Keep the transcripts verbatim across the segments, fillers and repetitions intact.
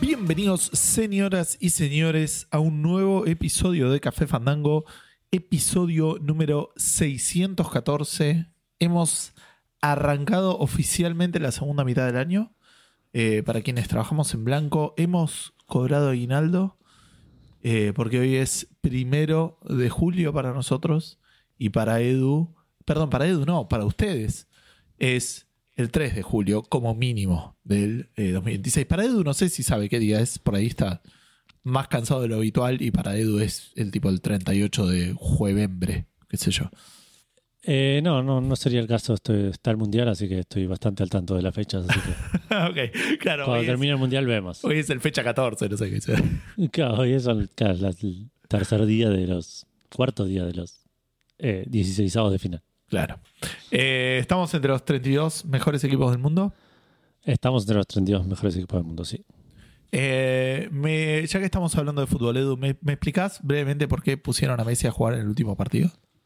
Bienvenidos, señoras y señores, a un nuevo episodio de Café Fandango, episodio número seiscientos catorce. Hemos arrancado oficialmente la segunda mitad del año. Eh, para quienes trabajamos en blanco, hemos cobrado aguinaldo, eh, porque hoy es primero de julio para nosotros y para Edu, perdón, para Edu no, para ustedes es el tres de julio como mínimo del eh, dos mil veintiséis. Para Edu no sé si sabe qué día es, por ahí está más cansado de lo habitual y para Edu es el tipo el treinta y ocho de juevembre, qué sé yo. Eh, no, no, no sería el caso. Estoy, está el mundial, así que estoy bastante al tanto de las fechas. Así que Ok, claro. cuando termine es, el mundial vemos. Hoy es el fecha catorce, no sé qué sea. Claro, hoy es el, claro, la- el tercer día de los, cuarto día de los eh, dieciseisavos de final. Claro. Eh, estamos entre los treinta y dos mejores equipos del mundo. Estamos entre los treinta y dos mejores equipos del mundo, sí. Eh, me, ya que estamos hablando de fútbol, Edu, ¿me, me explicás brevemente por qué pusieron a Messi a jugar en el último partido?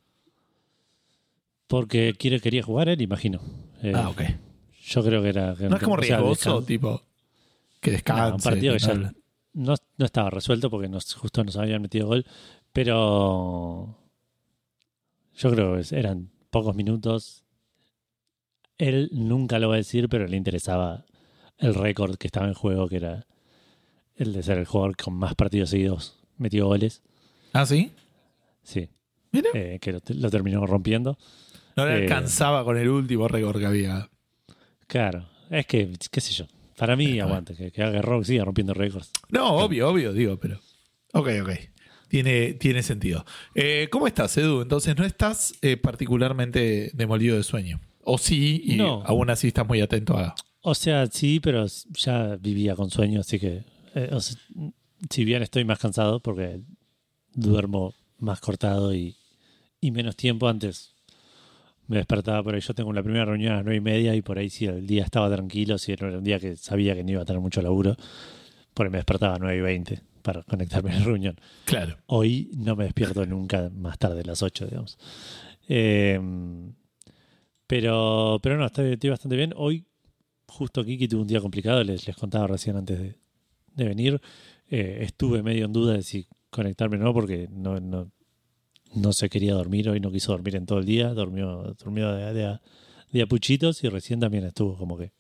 Porque quiere, quería jugar él, imagino. Eh, ah, ok. Yo creo que era... que No es como o sea, riesgoso, descan- tipo, que descanse. No, un partido que que ya no- no, no estaba resuelto porque nos, justo nos habían metido gol, pero yo creo que eran pocos minutos. Él nunca lo va a decir, pero le interesaba el récord que estaba en juego, que era el de ser el jugador con más partidos seguidos metió goles. ¿Ah, sí? Sí, Mira. eh, que lo, lo terminó rompiendo. No le eh, alcanzaba con el último récord que había. Claro, es que, qué sé yo, para mí Eh, aguante, que, que haga rock, siga rompiendo récords. No, obvio, obvio, digo, pero... Ok, ok. Tiene, tiene sentido. Eh, ¿Cómo estás, Edu? Entonces, ¿no estás eh, particularmente demolido de sueño? ¿O sí? Y No. aún así estás muy atento a... O sea, sí, pero ya vivía con sueño, así que eh, o sea, si bien estoy más cansado porque duermo más cortado y, y menos tiempo antes, me despertaba por ahí. Yo tengo la primera reunión a las nueve y media y por ahí si el día estaba tranquilo, si era un día que sabía que no iba a tener mucho laburo, por ahí me despertaba a nueve y veinte para conectarme a la reunión. Claro. Hoy no me despierto nunca más tarde de las ocho, digamos. Eh, pero, pero no, estoy, estoy bastante bien. Hoy justo Kiki tuvo un día complicado, les, les contaba recién antes de, de venir. Eh, estuve medio en duda de si conectarme o no, porque no, no, no se quería dormir. Hoy no quiso dormir en todo el día, durmió, durmió de, de, de a puchitos y recién también estuvo como que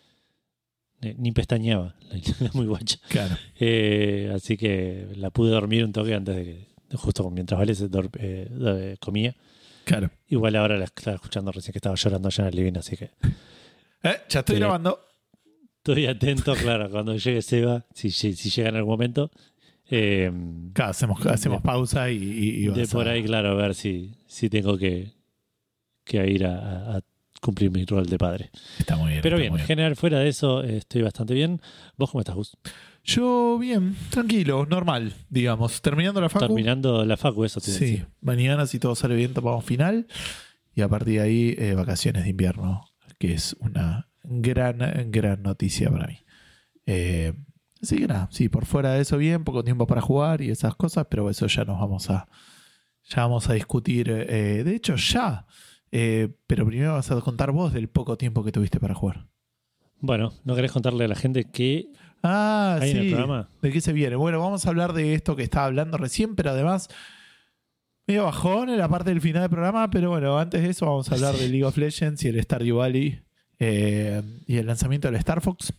eh, ni pestañeaba, muy guacha. Claro. Eh, así que la pude dormir un toque antes de que, justo mientras Vale se dor- eh, comía. Claro. Igual ahora la estaba escuchando recién que estaba llorando allá en el living, así que Eh, ya estoy Sí. grabando. estoy atento, claro, cuando llegue Seba, si, si, si llega en algún momento. Eh, Claro, hacemos, hacemos pausa y, y, y de vas por a- ahí, claro, a ver si, si tengo que, que ir a, a cumplir mi rol de padre. Está muy bien. Pero está bien, muy en general, fuera de eso, eh, estoy bastante bien. ¿Vos cómo estás, Gus? Yo bien, tranquilo, normal, digamos. Terminando la facu. Terminando la facu, eso te iba a Sí, decir. mañana si todo sale bien tomamos final y a partir de ahí eh, vacaciones de invierno, que es una gran, gran noticia para mí. Eh, así que nada, sí, por fuera de eso bien, poco tiempo para jugar y esas cosas, pero eso ya nos vamos a, ya vamos a discutir. Eh, de hecho ya, eh, pero primero vas a contar vos del poco tiempo que tuviste para jugar. Bueno, ¿no querés contarle a la gente qué Ah, hay sí. en el programa? ¿De qué se viene? Bueno, vamos a hablar de esto que estaba hablando recién, pero además medio bajón en la parte del final del programa, pero bueno, antes de eso vamos a hablar de League of Legends y el Stardew Valley eh, y el lanzamiento del Star Fox.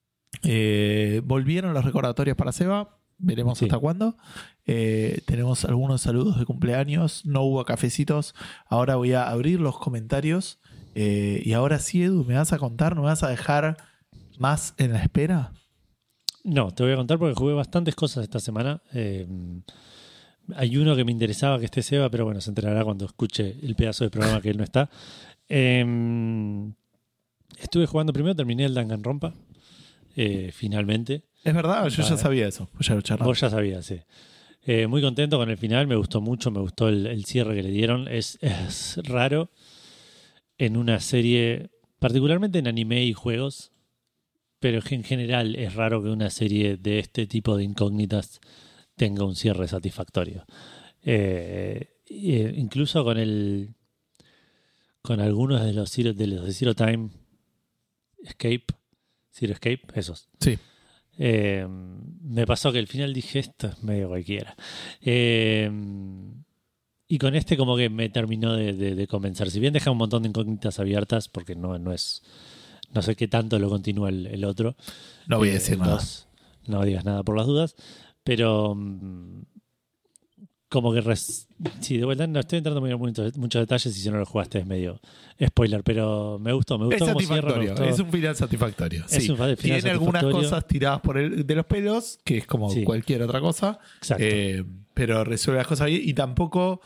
Eh, volvieron los recordatorios para Seba, veremos Sí. hasta cuándo. Eh, tenemos algunos saludos de cumpleaños, no hubo cafecitos. Ahora voy a abrir los comentarios. Eh, y ahora sí, Edu, ¿me vas a contar? ¿Me vas a dejar más en la espera? No, te voy a contar porque jugué bastantes cosas esta semana. Eh, hay uno que me interesaba que esté Seba, pero bueno, se enterará cuando escuche el pedazo de programa que él no está. Eh, estuve jugando primero, terminé el Danganronpa, eh, finalmente. Es verdad, yo ya Vale. sabía eso. Ya lo charlamos. Vos ya sabías, sí. Eh, muy contento con el final, me gustó mucho, me gustó el, el cierre que le dieron. Es, es raro en una serie, particularmente en anime y juegos, pero en general es raro que una serie de este tipo de incógnitas tenga un cierre satisfactorio. Eh, eh, incluso con el con algunos de los Zero, de los de Zero Time Escape, Zero Escape, esos. Sí. Eh, me pasó que al final dije, esto es medio cualquiera. Eh, y con este como que me terminó de, de, de convencer. Si bien deja un montón de incógnitas abiertas, porque no, no es... No sé qué tanto lo continúa el, el otro. No voy a Eh, decir el nada. dos, no digas nada por las dudas. Pero... mm, como que res... sí, de vuelta no estoy entrando en muchos, muchos detalles y si no lo jugaste es medio spoiler, pero me gustó, me gustó Es cómo cierra, me satisfactorio, gustó. es un final satisfactorio. Es Sí. un final Tiene algunas satisfactorio. cosas tiradas por el, de los pelos, que es como Sí. cualquier otra cosa, Exacto. eh, pero resuelve las cosas bien y tampoco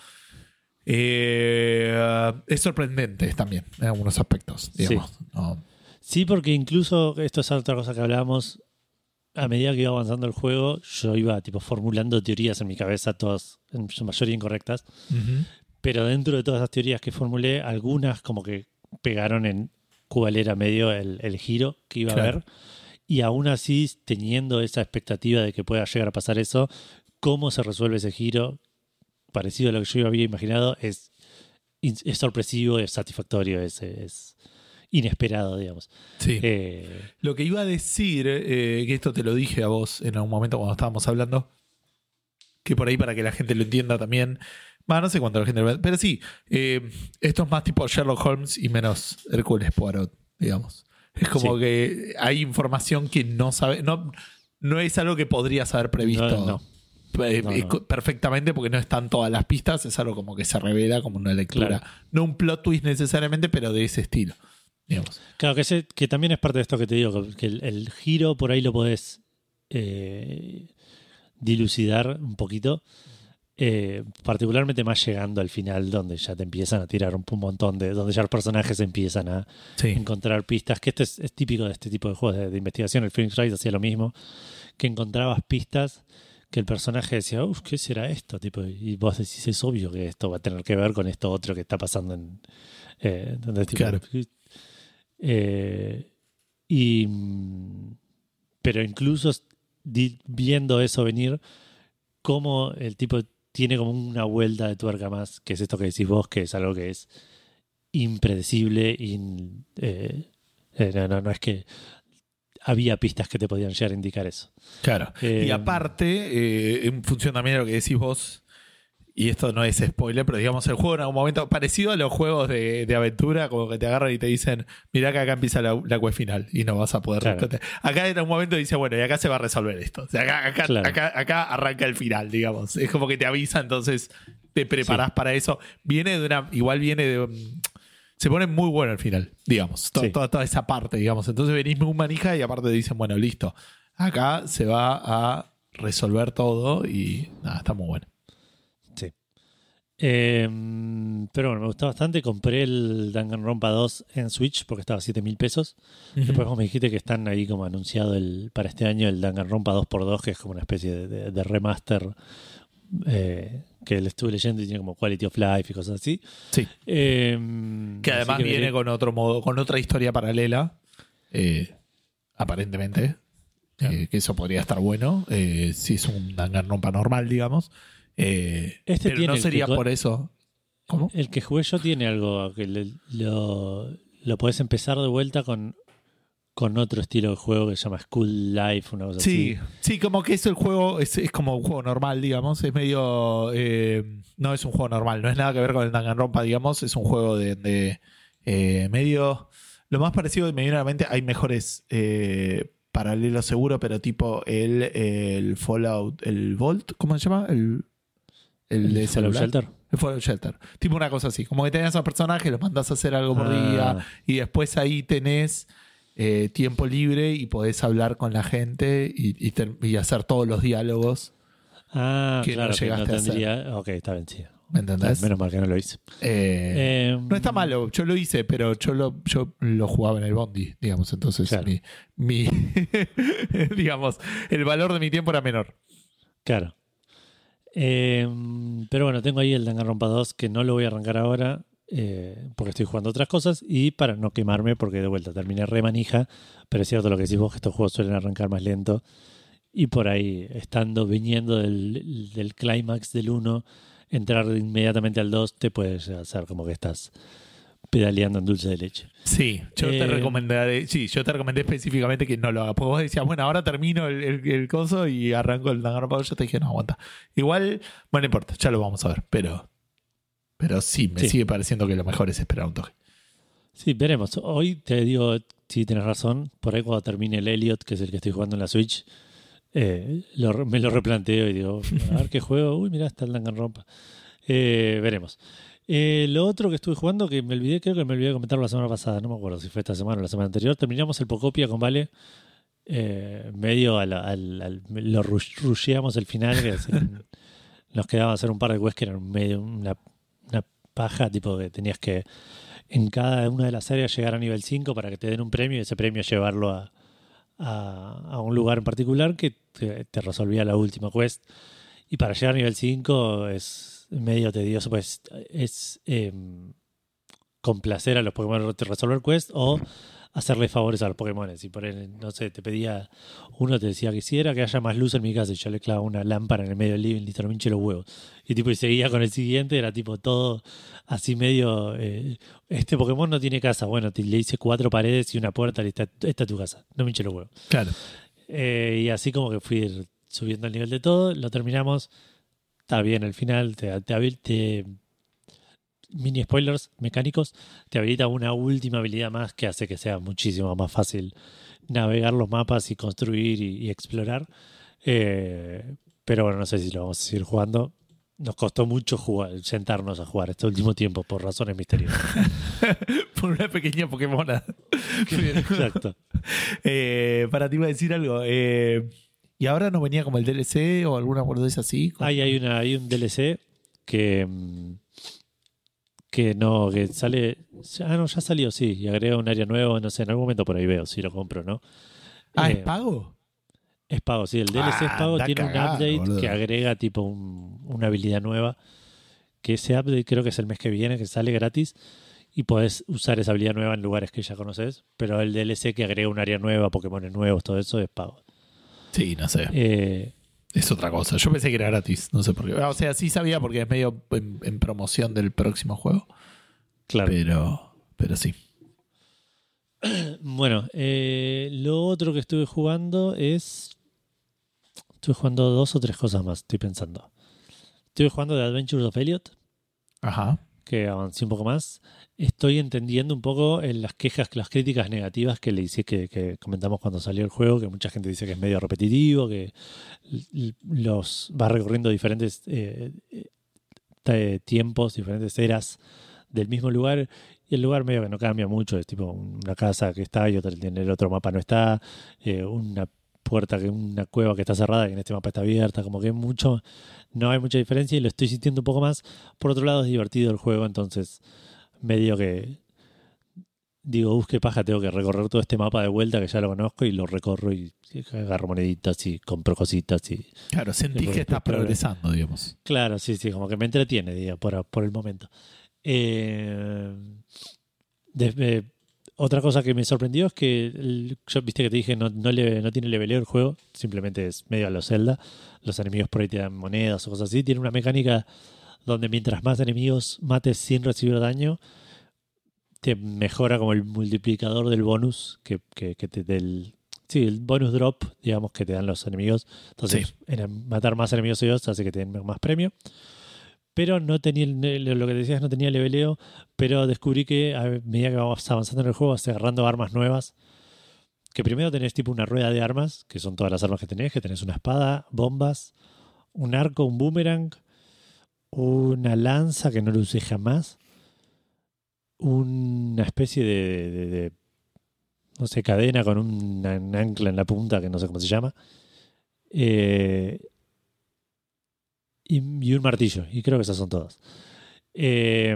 eh, es sorprendente también en algunos aspectos, digamos. Sí. No. Sí, porque incluso, esto es otra cosa que hablábamos, a medida que iba avanzando el juego, yo iba tipo formulando teorías en mi cabeza, todas en su mayoría incorrectas, Uh-huh. pero dentro de todas esas teorías que formulé, algunas como que pegaron en cuál era medio el, el giro que iba Claro. a haber, y aún así, teniendo esa expectativa de que pueda llegar a pasar eso, cómo se resuelve ese giro, parecido a lo que yo había imaginado, es, es sorpresivo, es satisfactorio, es, es inesperado, digamos. Sí. Eh, Lo que iba a decir, eh, que esto te lo dije a vos en algún momento cuando estábamos hablando, que por ahí para que la gente lo entienda también, bah, no sé cuánto la gente lo... Pero sí, eh, esto es más tipo Sherlock Holmes y menos Hércules Poirot, digamos. Es como Sí. que hay información que no sabe, no, no es algo que podrías haber previsto No, no. eh, No, eh, no. perfectamente porque no están todas las pistas, es algo como que se revela como una lectura. Claro. No un plot twist necesariamente, pero de ese estilo, digamos. Claro, que, ese- que también es parte de esto que te digo, que, que el, el giro por ahí lo podés eh, dilucidar un poquito, eh, particularmente más llegando al final, donde ya te empiezan a tirar un, un montón de... donde ya los personajes empiezan a Sí. encontrar pistas, que este es, es típico de este tipo de juegos de, de investigación. El Phoenix Wright hacía lo mismo, que encontrabas pistas que el personaje decía, uff, ¿qué será esto? Tipo, y vos decís, es obvio que esto va a tener que ver con esto otro que está pasando en... Eh, donde, tipo, Claro. eh, y, pero incluso di- viendo eso venir, cómo el tipo tiene como una vuelta de tuerca más, que es esto que decís vos, que es algo que es impredecible y eh, eh, no, no, no es que había pistas que te podían llegar a indicar eso. Claro. Eh, y aparte, eh, en función también de lo que decís vos, y esto no es spoiler, pero digamos el juego en algún momento, parecido a los juegos de, de aventura, como que te agarran y te dicen, mirá que acá empieza la, la quest final y no vas a poder Claro. rescatar. Acá en algún momento dice, bueno, y acá se va a resolver esto. O sea, acá, acá, Claro. acá, acá arranca el final, digamos. Es como que te avisa, entonces te preparás Sí. para eso. Viene de una, igual viene de un- se pone muy bueno al final, digamos. To- Sí. toda, toda esa parte, digamos. Entonces venís muy manija y aparte te dicen, bueno, listo. Acá se va a resolver todo y nada, está muy bueno. Sí. Eh, pero bueno, me gustó bastante. Compré el Danganronpa dos en Switch porque estaba a siete mil pesos. Después vos me dijiste que están ahí como anunciado el, para este año el Danganronpa dos por dos, que es como una especie de, de- de remaster eh, que le estuve leyendo y tiene como quality of life y cosas así. Sí. Eh, Que así además que viene veré- con otro modo, con otra historia paralela, eh, aparentemente. Claro. Eh, que eso podría estar bueno. Eh, si es un Danganronpa normal, digamos. Eh, Este pero tiene no el sería que- por eso. ¿Cómo? El que jugué yo tiene algo que le- lo, lo podés empezar de vuelta con, con otro estilo de juego que se llama School Life, una cosa Sí, así. sí, como que eso el juego es, es como un juego normal, digamos. Es medio. eh, no es un juego normal, no es nada que ver con el Danganronpa, digamos. Es un juego de, de, eh, medio. Lo más parecido que me viene a la mente, hay mejores eh, paralelos seguro, pero tipo el, el Fallout, el Vault, ¿cómo se llama? El, el de ¿El Fallout celular. Shelter? El Fallout Shelter. Tipo una cosa así. Como que tenés a esos personajes, los mandás a hacer algo por Ah. día y después ahí tenés eh, tiempo libre y podés hablar con la gente y, y, ter- y hacer todos los diálogos. Ah, Que no claro, que no llegaste a hacer. tendría. Ok, está bien, sí. ¿Me entendés? Menos mal que no lo hice. Eh, Eh, no está malo, yo lo hice, pero yo lo, yo lo jugaba en el Bondi, digamos. Entonces, Claro. mi, mi digamos, el valor de mi tiempo era menor. Claro. Eh, pero bueno, tengo ahí el Danganronpa dos que no lo voy a arrancar ahora eh, porque estoy jugando otras cosas y para no quemarme porque de vuelta terminé re manija, pero es cierto lo que decís vos que estos juegos suelen arrancar más lento y por ahí estando viniendo del, del clímax del uno entrar inmediatamente al dos te puedes hacer como que estás pedaleando en dulce de leche. Sí, yo Eh, te recomendé, sí, yo te recomendé específicamente que no lo hagas. Porque vos decías, bueno, ahora termino el, el, el coso y arranco el Danganronpa. Yo te dije, no, aguanta. Igual, bueno, no importa, ya lo vamos a ver. Pero, pero sí, me Sí. sigue pareciendo que lo mejor es esperar un toque. Sí, veremos. Hoy te digo, si tienes razón, por ahí cuando termine el Elliot, que es el que estoy jugando en la Switch, eh, lo- me lo replanteo y digo, a ver qué juego. Uy, mirá, está el Danganronpa. Eh, veremos. Eh, lo otro que estuve jugando, que me olvidé, creo que me olvidé de comentarlo la semana pasada, no me acuerdo si fue esta semana o la semana anterior, terminamos el Pocopia con Vale, eh, medio al, al, al- lo rush- rusheamos el final, que es el- nos quedaba hacer un par de quests que eran medio una, una paja, tipo que tenías que en cada una de las áreas llegar a nivel cinco para que te den un premio y ese premio llevarlo a, a, a un lugar en particular que te, te resolvía la última quest. Y para llegar a nivel cinco es medio tedioso, pues es eh, complacer a los Pokémon, resolver quest o hacerle favores a los Pokémon. Si por él, no sé, te pedía, uno te decía que quisiera que haya más luz en mi casa y yo le clavaba una lámpara en el medio del living, listo, no me hinche los huevos. Y tipo, y seguía con el siguiente, era tipo todo así medio, eh, este Pokémon no tiene casa, bueno, te, le hice cuatro paredes y una puerta, listo, esta es tu casa, no me hinche los huevos. Claro. Eh, y así como que fui subiendo el nivel de todo, lo terminamos, está bien el final, te, te, habil- te mini spoilers mecánicos, te habilita una última habilidad más que hace que sea muchísimo más fácil navegar los mapas y construir y, y explorar. Eh, pero bueno, no sé si lo vamos a seguir jugando. Nos costó mucho jugar, sentarnos a jugar este último tiempo por razones misteriosas. Por una pequeña Pokémona. Exacto. Eh, para ti iba a decir algo. Eh, ¿Y ahora no venía como el D L C o alguna boludez así? Hay, hay, una, hay un D L C que, mm, que no, que sale. Ah, no, ya salió, sí. Y agrega un área nueva, no sé, en algún momento por ahí veo si lo compro, ¿no? Ah, ¿es Eh, pago? Es pago, sí. El D L C es Ah, pago, anda a tiene cagar, un update boludo. que agrega tipo un- una habilidad nueva. Que ese update creo que es el mes que viene, que sale gratis. Y podés usar esa habilidad nueva en lugares que ya conoces. Pero el D L C que agrega un área nueva, Pokémon nuevos, todo eso es pago. Sí, no sé. Eh, Es otra cosa. Yo pensé que era gratis. No sé por qué. O sea, sí sabía porque es medio en, en promoción del próximo juego. claro. Pero, pero sí. Bueno, eh, lo otro que estuve jugando es. Estuve jugando dos o tres cosas más, estoy pensando. Estuve jugando The Adventures of Elliot, Ajá. que avancé un poco más. Estoy entendiendo un poco en las quejas, las críticas negativas que le hice, que, que comentamos cuando salió el juego, que mucha gente dice que es medio repetitivo, que l- los va recorriendo diferentes eh, eh, tiempos, diferentes eras del mismo lugar. Y el lugar medio que no cambia mucho, es tipo una casa que está y otra, en el otro mapa no está, eh, una puerta, que una cueva que está cerrada y en este mapa está abierta, como que mucho, no hay mucha diferencia y lo estoy sintiendo un poco más. Por otro lado es divertido el juego, entonces medio que digo, busque paja, tengo que recorrer todo este mapa de vuelta que ya lo conozco y lo recorro y agarro moneditas y compro cositas y Claro, sentís por- que estás por- progresando, digamos. claro, sí, sí, como que me entretiene, digo, por, por el momento. Eh, de- eh, otra cosa que me sorprendió es que el- yo viste que te dije no, no, le, no tiene leveleo el juego, simplemente es medio a los Zelda. Los enemigos por ahí te dan monedas o cosas así. Tiene una mecánica donde mientras más enemigos mates sin recibir daño, te mejora como el multiplicador del bonus que, que, que te del sí, el bonus drop, digamos, que te dan los enemigos. Entonces, Sí. en matar más enemigos ellos hace que te den más premio. Pero no tenía el- lo que decías, no tenía leveleo, pero descubrí que a medida que vamos avanzando en el juego vas agarrando armas nuevas. Que primero tenés tipo una rueda de armas, que son todas las armas que tenés, que tenés una espada, bombas, un arco, un boomerang, una lanza que no lo usé jamás, una especie de, de- de, no sé, cadena con una- un ancla en la punta que no sé cómo se llama, eh, y, y un martillo, y creo que esas son todas. Eh,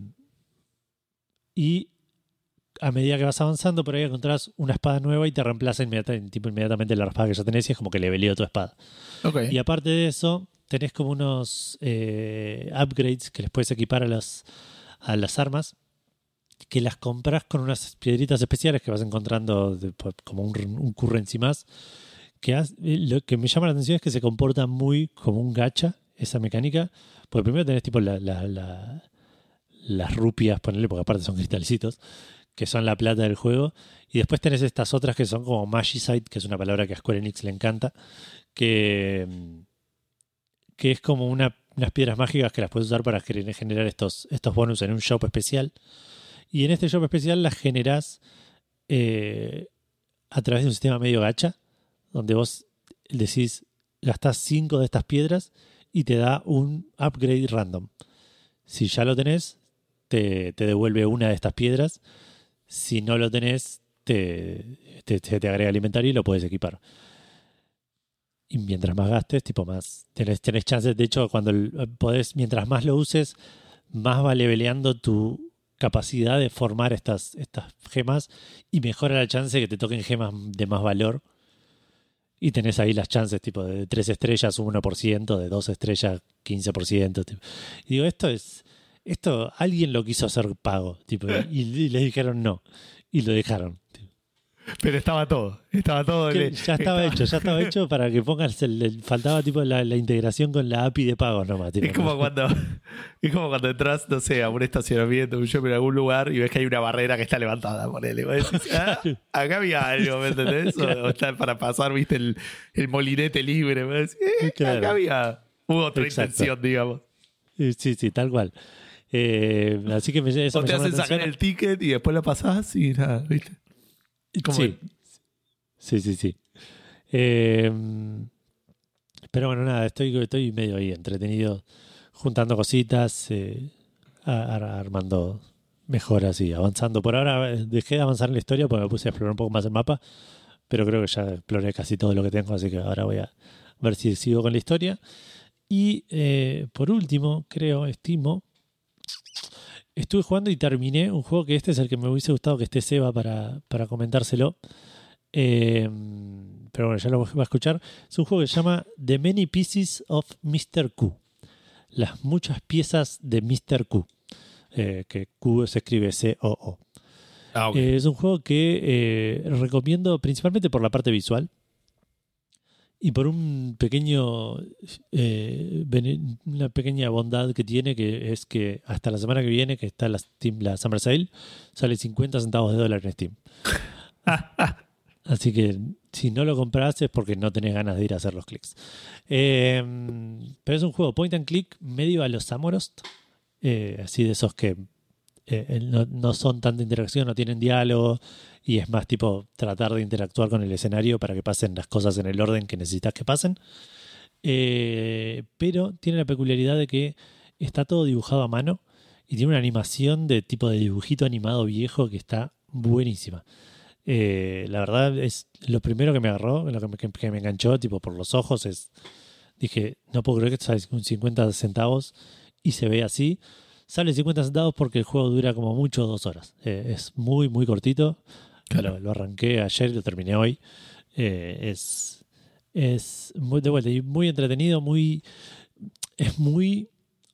y a medida que vas avanzando, por ahí encontrás una espada nueva y te reemplaza inmediata- tipo, inmediatamente la espada que ya tenés y es como que le veleo tu espada. Ok. Y aparte de eso, tenés como unos eh, upgrades que les puedes equipar a las, a las armas, que las compras con unas piedritas especiales que vas encontrando de- como un, un currency más. Que has- eh, lo que me llama la atención es que se comporta muy como un gacha, esa mecánica. Porque primero tenés tipo la, la, la, las rupias, ponele, porque aparte son cristalcitos, que son la plata del juego. Y después tenés estas otras que son como Magicite, que es una palabra que a Square Enix le encanta, que, que es como una, unas piedras mágicas que las puedes usar para generar estos, estos bonus en un shop especial. Y en este shop especial las generás eh, a través de un sistema medio gacha, donde vos decís, gastás cinco de estas piedras y te da un upgrade random. Si ya lo tenés, te, te devuelve una de estas piedras. Si no lo tenés, te, te, te agrega al inventario y lo puedes equipar. Y mientras más gastes, tipo más tenés, tenés chances. De hecho, cuando podés, mientras más lo uses, más va leveleando tu capacidad de formar estas, estas gemas y mejora la chance de que te toquen gemas de más valor. Y tenés ahí las chances tipo de tres estrellas uno por ciento, de dos estrellas quince por ciento. Tipo. Y digo, esto es... Esto alguien lo quiso hacer pago. Tipo, y, y les dijeron no. Y lo dejaron. Tipo. Pero estaba todo. Estaba todo. Le, ya estaba, estaba hecho, ya estaba hecho para que pongas... El, el, faltaba tipo la, la integración con la A P I de pagos nomás. Tipo, es, como ¿no? cuando, es como cuando entras, no sé, a un estacionamiento, un shopping en algún lugar y ves que hay una barrera que está levantada. Ponele. Vos decís, ah, acá había algo, ¿me entendés? Claro. O, o está para pasar, viste, el, el molinete libre. Vos decís, eh, claro. Acá había... Hubo otra Exacto. intención, digamos. Sí, sí, tal cual. Eh, así que me, eso o me te hacen sacar el ticket y después lo pasás y nada, ¿viste? ¿Cómo sí. sí, sí, sí. Eh, pero bueno, nada, estoy, estoy medio ahí entretenido, juntando cositas, eh, armando mejoras y avanzando. Por ahora dejé de avanzar en la historia porque me puse a explorar un poco más el mapa, pero creo que ya exploré casi todo lo que tengo, así que ahora voy a ver si sigo con la historia. Y eh, por último, creo, estimo, estuve jugando y terminé un juego que este es el que me hubiese gustado que esté Seba para, para comentárselo. Eh, pero bueno, ya lo va a escuchar. Es un juego que se llama The Many Pieces of mister Q. Las muchas piezas de mister Q. Eh, que Q se escribe C O O. Ah, okay. eh, es un juego que eh, recomiendo principalmente por la parte visual. Y por un pequeño eh, una pequeña bondad que tiene, que es que hasta la semana que viene, que está la, Steam, la Summer Sale, sale cincuenta centavos de dólar en Steam. Así que si no lo compras es porque no tenés ganas de ir a hacer los clics. Eh, pero es un juego point and click medio a los Samorost, eh, así de esos que eh, no, no son tanta interacción, no tienen diálogo. Y es más tipo tratar de interactuar con el escenario para que pasen las cosas en el orden que necesitas que pasen. Eh, pero tiene la peculiaridad de que está todo dibujado a mano y tiene una animación de tipo de dibujito animado viejo que está buenísima. Eh, la verdad es lo primero que me agarró, lo que me, que me enganchó tipo por los ojos. Es dije, no puedo creer que sale con cincuenta centavos y se ve así. Sale cincuenta centavos porque el juego dura como mucho dos horas. Eh, es muy, muy cortito. Claro. Lo, lo arranqué ayer y lo terminé hoy. Eh, es es muy de vuelta y muy entretenido, muy es muy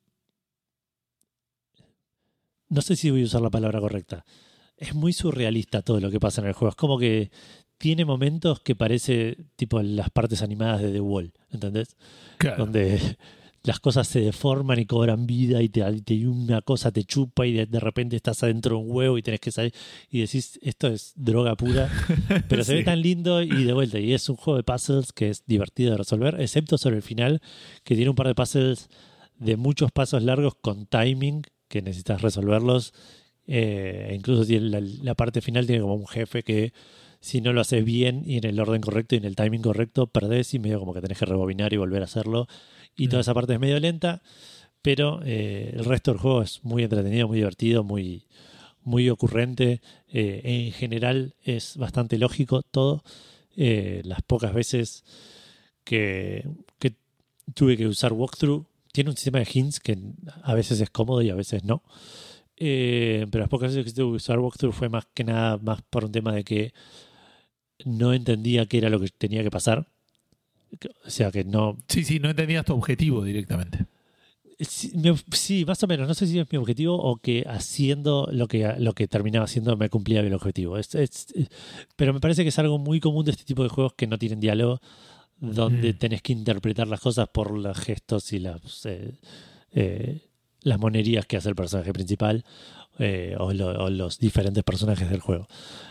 no sé si voy a usar la palabra correcta. Es muy surrealista todo lo que pasa en el juego. Es como que tiene momentos que parece tipo las partes animadas de The Wall, ¿entendés? Claro. Donde las cosas se deforman y cobran vida y, te, y una cosa te chupa y de, de repente estás adentro de un huevo y tenés que salir y decís, esto es droga pura, pero se sí. ve tan lindo y de vuelta. Y es un juego de puzzles que es divertido de resolver, excepto sobre el final, que tiene un par de puzzles de muchos pasos largos con timing que necesitas resolverlos. Eh, incluso tiene la, la parte final tiene como un jefe que si no lo haces bien y en el orden correcto y en el timing correcto, perdés y medio como que tenés que rebobinar y volver a hacerlo. Y toda esa parte es medio lenta, pero eh, el resto del juego es muy entretenido, muy divertido, muy, muy ocurrente. Eh, en general es bastante lógico todo. Eh, las pocas veces que, que tuve que usar walkthrough, tiene un sistema de hints que a veces es cómodo y a veces no. Eh, pero las pocas veces que tuve que usar walkthrough fue más que nada más por un tema de que no entendía qué era lo que tenía que pasar. O sea que no... Sí, sí, no entendías tu objetivo directamente. Sí, me, sí, más o menos. No sé si es mi objetivo o que haciendo lo que, lo que terminaba haciendo me cumplía el objetivo. Es, es, pero me parece que es algo muy común de este tipo de juegos que no tienen diálogo, donde mm. tenés que interpretar las cosas por los gestos y las, eh, eh, las monerías que hace el personaje principal eh, o, lo, o los diferentes personajes del juego.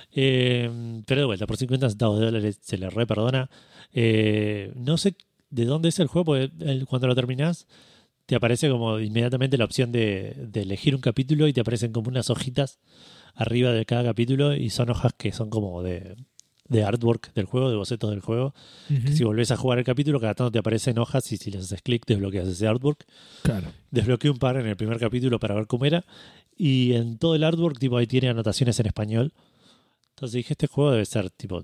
Eh, pero de vuelta, por cincuenta centavos de dólares se le re perdona. Eh, no sé de dónde es el juego, porque el, cuando lo terminás te aparece como inmediatamente la opción de, de elegir un capítulo y te aparecen como unas hojitas arriba de cada capítulo y son hojas que son como de, de artwork del juego, de bocetos del juego. Uh-huh. Que si volvés a jugar el capítulo, cada tanto te aparecen hojas y si les haces clic desbloqueas ese artwork. Claro. Desbloqueé un par en el primer capítulo para ver cómo era y en todo el artwork tipo ahí tiene anotaciones en español. Entonces dije, este juego debe ser tipo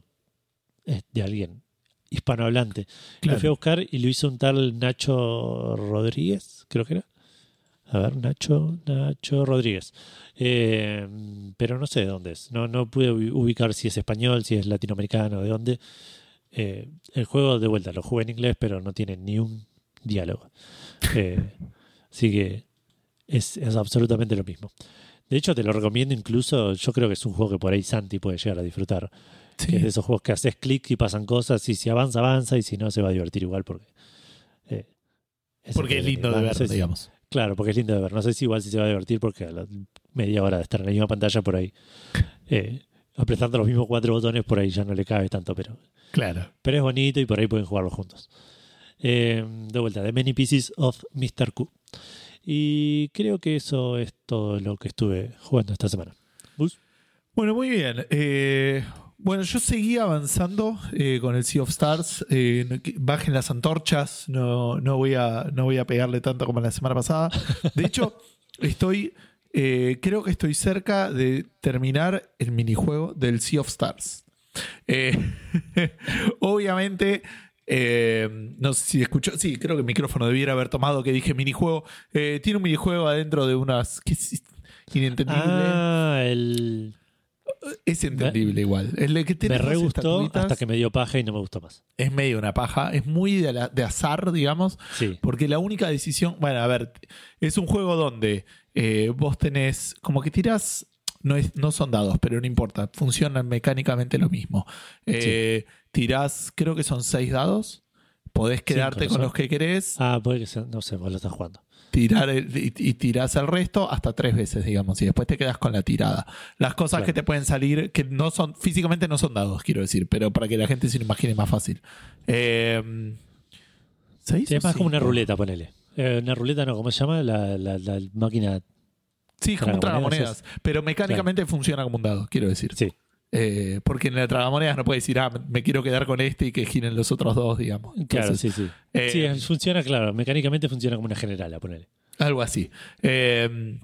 de alguien hispanohablante. Claro. Lo fui a buscar y lo hizo un tal Nacho Rodríguez, creo que era. A ver, Nacho, Nacho Rodríguez. Eh, pero no sé de dónde es. No, no pude ubicar si es español, si es latinoamericano, de dónde. Eh, el juego, de vuelta, lo jugué en inglés, pero no tiene ni un diálogo. Eh, así que es, es absolutamente lo mismo. De hecho, te lo recomiendo incluso. Yo creo que es un juego que por ahí Santi puede llegar a disfrutar. Sí. Que es de esos juegos que haces clic y pasan cosas, y si avanza, avanza, y si no, se va a divertir igual porque eh, es porque es lindo de ver, no sé digamos. Si, claro, porque es lindo de ver. No sé si igual si se va a divertir porque a la media hora de estar en la misma pantalla por ahí eh, apretando los mismos cuatro botones por ahí ya no le cabe tanto, pero claro. Pero es bonito y por ahí pueden jugarlo juntos. Eh, de vuelta, The Many Pieces of mister Q. Y creo que eso es todo lo que estuve jugando esta semana. ¿Bus? Bueno, muy bien. Eh, bueno, yo seguí avanzando eh, con el Sea of Stars. Eh, bajen las antorchas. No, no, voy a, no voy a pegarle tanto como la semana pasada. De hecho, estoy... Eh, creo que estoy cerca de terminar el minijuego del Sea of Stars. Eh, obviamente... Eh, no sé si escuchó, sí, creo que el micrófono debiera haber tomado que dije minijuego. Eh, tiene un minijuego adentro de unas... ¿Qué es? Inentendible. Ah, el... Es entendible me, igual. El que me re gustó hasta que me dio paja y no me gustó más. Es medio una paja. Es muy de, la, de azar, digamos. Sí. Porque la única decisión... Bueno, a ver, es un juego donde eh, vos tenés... Como que tirás... No, es, no son dados, pero no importa. Funcionan mecánicamente lo mismo. Eh, sí. Tirás, creo que son seis dados. Podés quedarte Cinco, con los que querés. Ah, puede que sea, no sé, vos lo estás jugando. Tirar el, y, y tirás el resto hasta tres veces, digamos, y después te quedas con la tirada. Las cosas claro. que te pueden salir, que no son, físicamente no son dados, quiero decir, pero para que la gente se lo imagine más fácil. Eh, ¿Seis sí, es más cinco? Como una ruleta, ponele. Eh, una ruleta, no, ¿cómo se llama? La, la, la máquina. Sí, como un tragamonedas, pero mecánicamente claro. funciona como un dado, quiero decir. Sí. Eh, porque en la tragamonedas no puedes decir, ah, me quiero quedar con este y que giren los otros dos, digamos. Entonces, claro, sí, sí. Eh, sí, funciona, claro, mecánicamente funciona como una general, a ponerle. Algo así. Eh,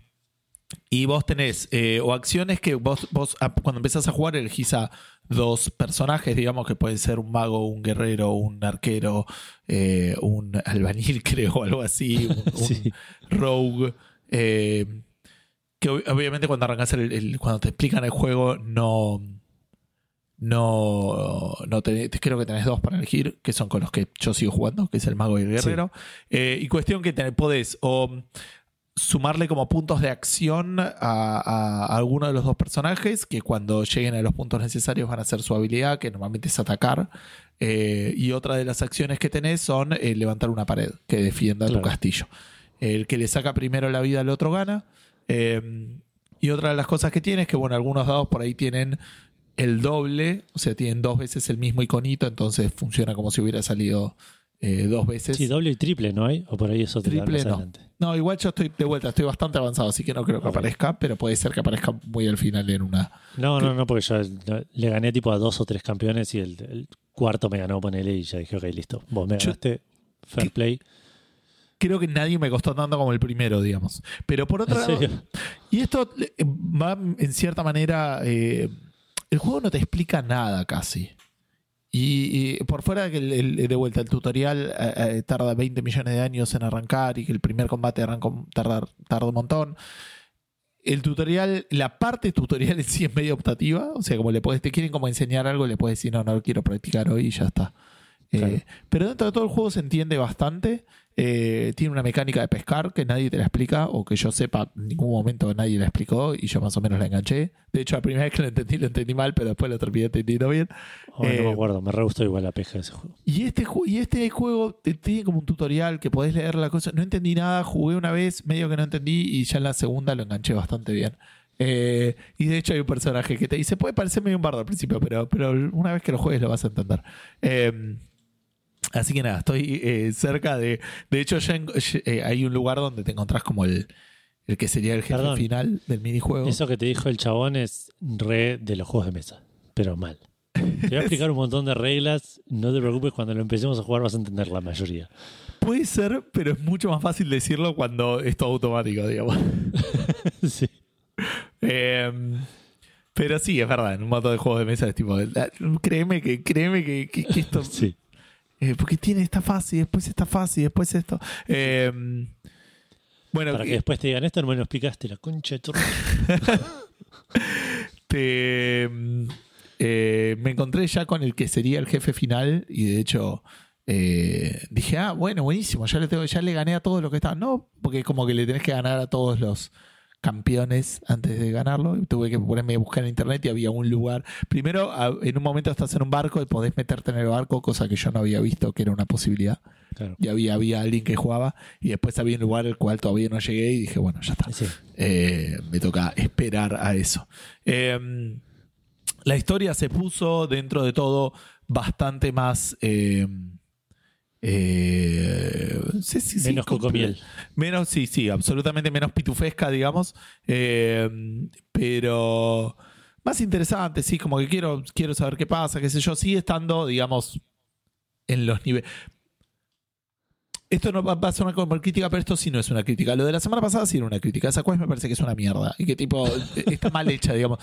y vos tenés eh, o acciones que vos, vos cuando empezás a jugar elegís a dos personajes, digamos, que pueden ser un mago, un guerrero, un arquero, eh, un albañil, creo, o algo así, un, sí. un rogue. Eh, que obviamente cuando arrancas el, el, cuando te explican el juego no no, no te, creo que tenés dos para elegir, que son con los que yo sigo jugando, que es el mago y el guerrero. Sí. Eh, y cuestión que te, podés o sumarle como puntos de acción a, a, a alguno de los dos personajes, que cuando lleguen a los puntos necesarios van a hacer su habilidad, que normalmente es atacar. Eh, y otra de las acciones que tenés son eh, levantar una pared que defienda claro. tu castillo. El que le saca primero la vida al otro gana. Eh, y otra de las cosas que tiene es que, bueno, algunos dados por ahí tienen el doble, o sea, tienen dos veces el mismo iconito, entonces funciona como si hubiera salido eh, dos veces. Sí, doble y triple, ¿no hay? ¿O por ahí eso triple no. Adelante? No, igual yo estoy de vuelta, estoy bastante avanzado, así que no creo que okay. aparezca, pero puede ser que aparezca muy al final en una... No, no, no, porque yo le gané tipo a dos o tres campeones y el, el cuarto me ganó, ponele, y ya dije, ok, listo, vos me ganaste, yo... fair play. Creo que nadie me costó tanto como el primero, digamos. Pero por otro lado, y esto va en cierta manera, eh, el juego no te explica nada casi. Y, y por fuera de que el, el, de vuelta el tutorial eh, tarda veinte millones de años en arrancar y que el primer combate arranca, tarda, tarda un montón. El tutorial, la parte tutorial en sí es medio optativa. O sea, como le puedes, te quieren como enseñar algo, le puedes decir, no, no lo quiero practicar hoy y ya está. Claro. Eh, pero dentro de todo el juego se entiende bastante. Eh, tiene una mecánica de pescar que nadie te la explica, o que yo sepa, en ningún momento nadie la explicó y yo más o menos la enganché. De hecho, la primera vez que lo entendí, lo entendí mal, pero después lo terminé entendiendo bien. Oh, eh, no me acuerdo, me re gustó igual la pesca de ese juego. Y este, y este juego te- tiene como un tutorial que podés leer la cosa. No entendí nada, jugué una vez, medio que no entendí, y ya en la segunda lo enganché bastante bien. Eh, y de hecho hay un personaje que te dice, puede parecer medio un bardo al principio, pero, pero una vez que lo juegues lo vas a entender. Eh, así que nada, estoy eh, cerca de... De hecho, ya en- eh, hay un lugar donde te encontrás como el, el que sería el jefe Perdón. final del minijuego. Eso que te dijo el chabón es re de los juegos de mesa, pero mal. Te voy a explicar un montón de reglas, no te preocupes, cuando lo empecemos a jugar vas a entender la mayoría. Puede ser, pero es mucho más fácil decirlo cuando es todo automático, digamos. Sí. Eh, pero sí, es verdad, en un montón de juegos de mesa es tipo, ah, créeme que, créeme que, que- que esto, Sí. eh, porque tiene esta fase y después esta fase y después esto. Eh, bueno, Para que que después te digan esto, no me lo explicaste, la concha de tu... te, eh, me encontré ya con el que sería el jefe final y de hecho eh, dije, ah, bueno, buenísimo, ya le, tengo, ya le gané a todos los que estaban. No, porque como que le tenés que ganar a todos los campeones antes de ganarlo. Y tuve que ponerme a buscar en internet y había un lugar. Primero, a- en un momento estás en un barco y podés meterte en el barco, cosa que yo no había visto que era una posibilidad. Claro. Y había, había alguien que jugaba. Y después había un lugar al cual todavía no llegué y dije, bueno, ya está. Sí. Eh, me toca esperar a eso. Eh, la historia se puso dentro de todo bastante más... Eh, eh, sí, sí, sí, Menos comple- cocomiel. Menos, sí, sí, absolutamente menos pitufesca, digamos. Eh, pero más interesante, sí, como que quiero, quiero saber qué pasa, qué sé yo. Sigue estando, digamos, en los niveles. Esto no va, va a ser una crítica, pero esto sí no es una crítica. Lo de la semana pasada sí era una crítica. Esa quest me parece que es una mierda. Y que tipo, está mal hecha, digamos.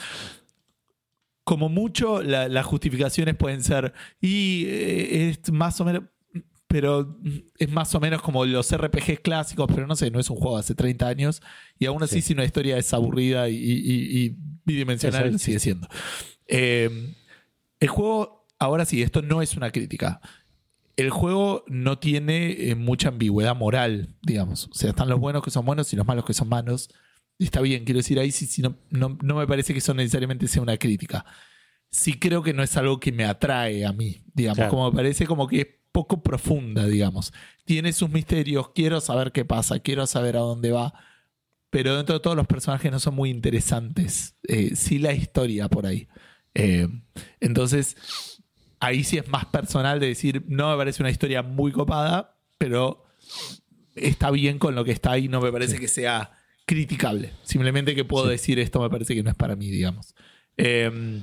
Como mucho, la- las justificaciones pueden ser. Y eh, es más o menos. Pero es más o menos como los R P Gs clásicos, pero no sé, no es un juego de hace treinta años. Y aún así, Sí. si una historia es aburrida y, y- y bidimensional, Eso, sigue sí. siendo. Eh, el juego, ahora sí, esto no es una crítica. El juego no tiene eh, mucha ambigüedad moral, digamos. O sea, están los buenos que son buenos y los malos que son malos. Y está bien, quiero decir, ahí sí, sí no, no, no me parece que eso necesariamente sea una crítica. Sí creo que no es algo que me atrae a mí, digamos. Claro. Como me parece como que es poco profunda, digamos. Tiene sus misterios, quiero saber qué pasa, quiero saber a dónde va. Pero dentro de todos los personajes no son muy interesantes. Eh, sí la historia por ahí. Eh, entonces... Ahí sí es más personal de decir, no me parece una historia muy copada, pero está bien con lo que está ahí, no me parece Sí. que sea criticable. Simplemente que puedo Sí. decir esto me parece que no es para mí, digamos. Eh,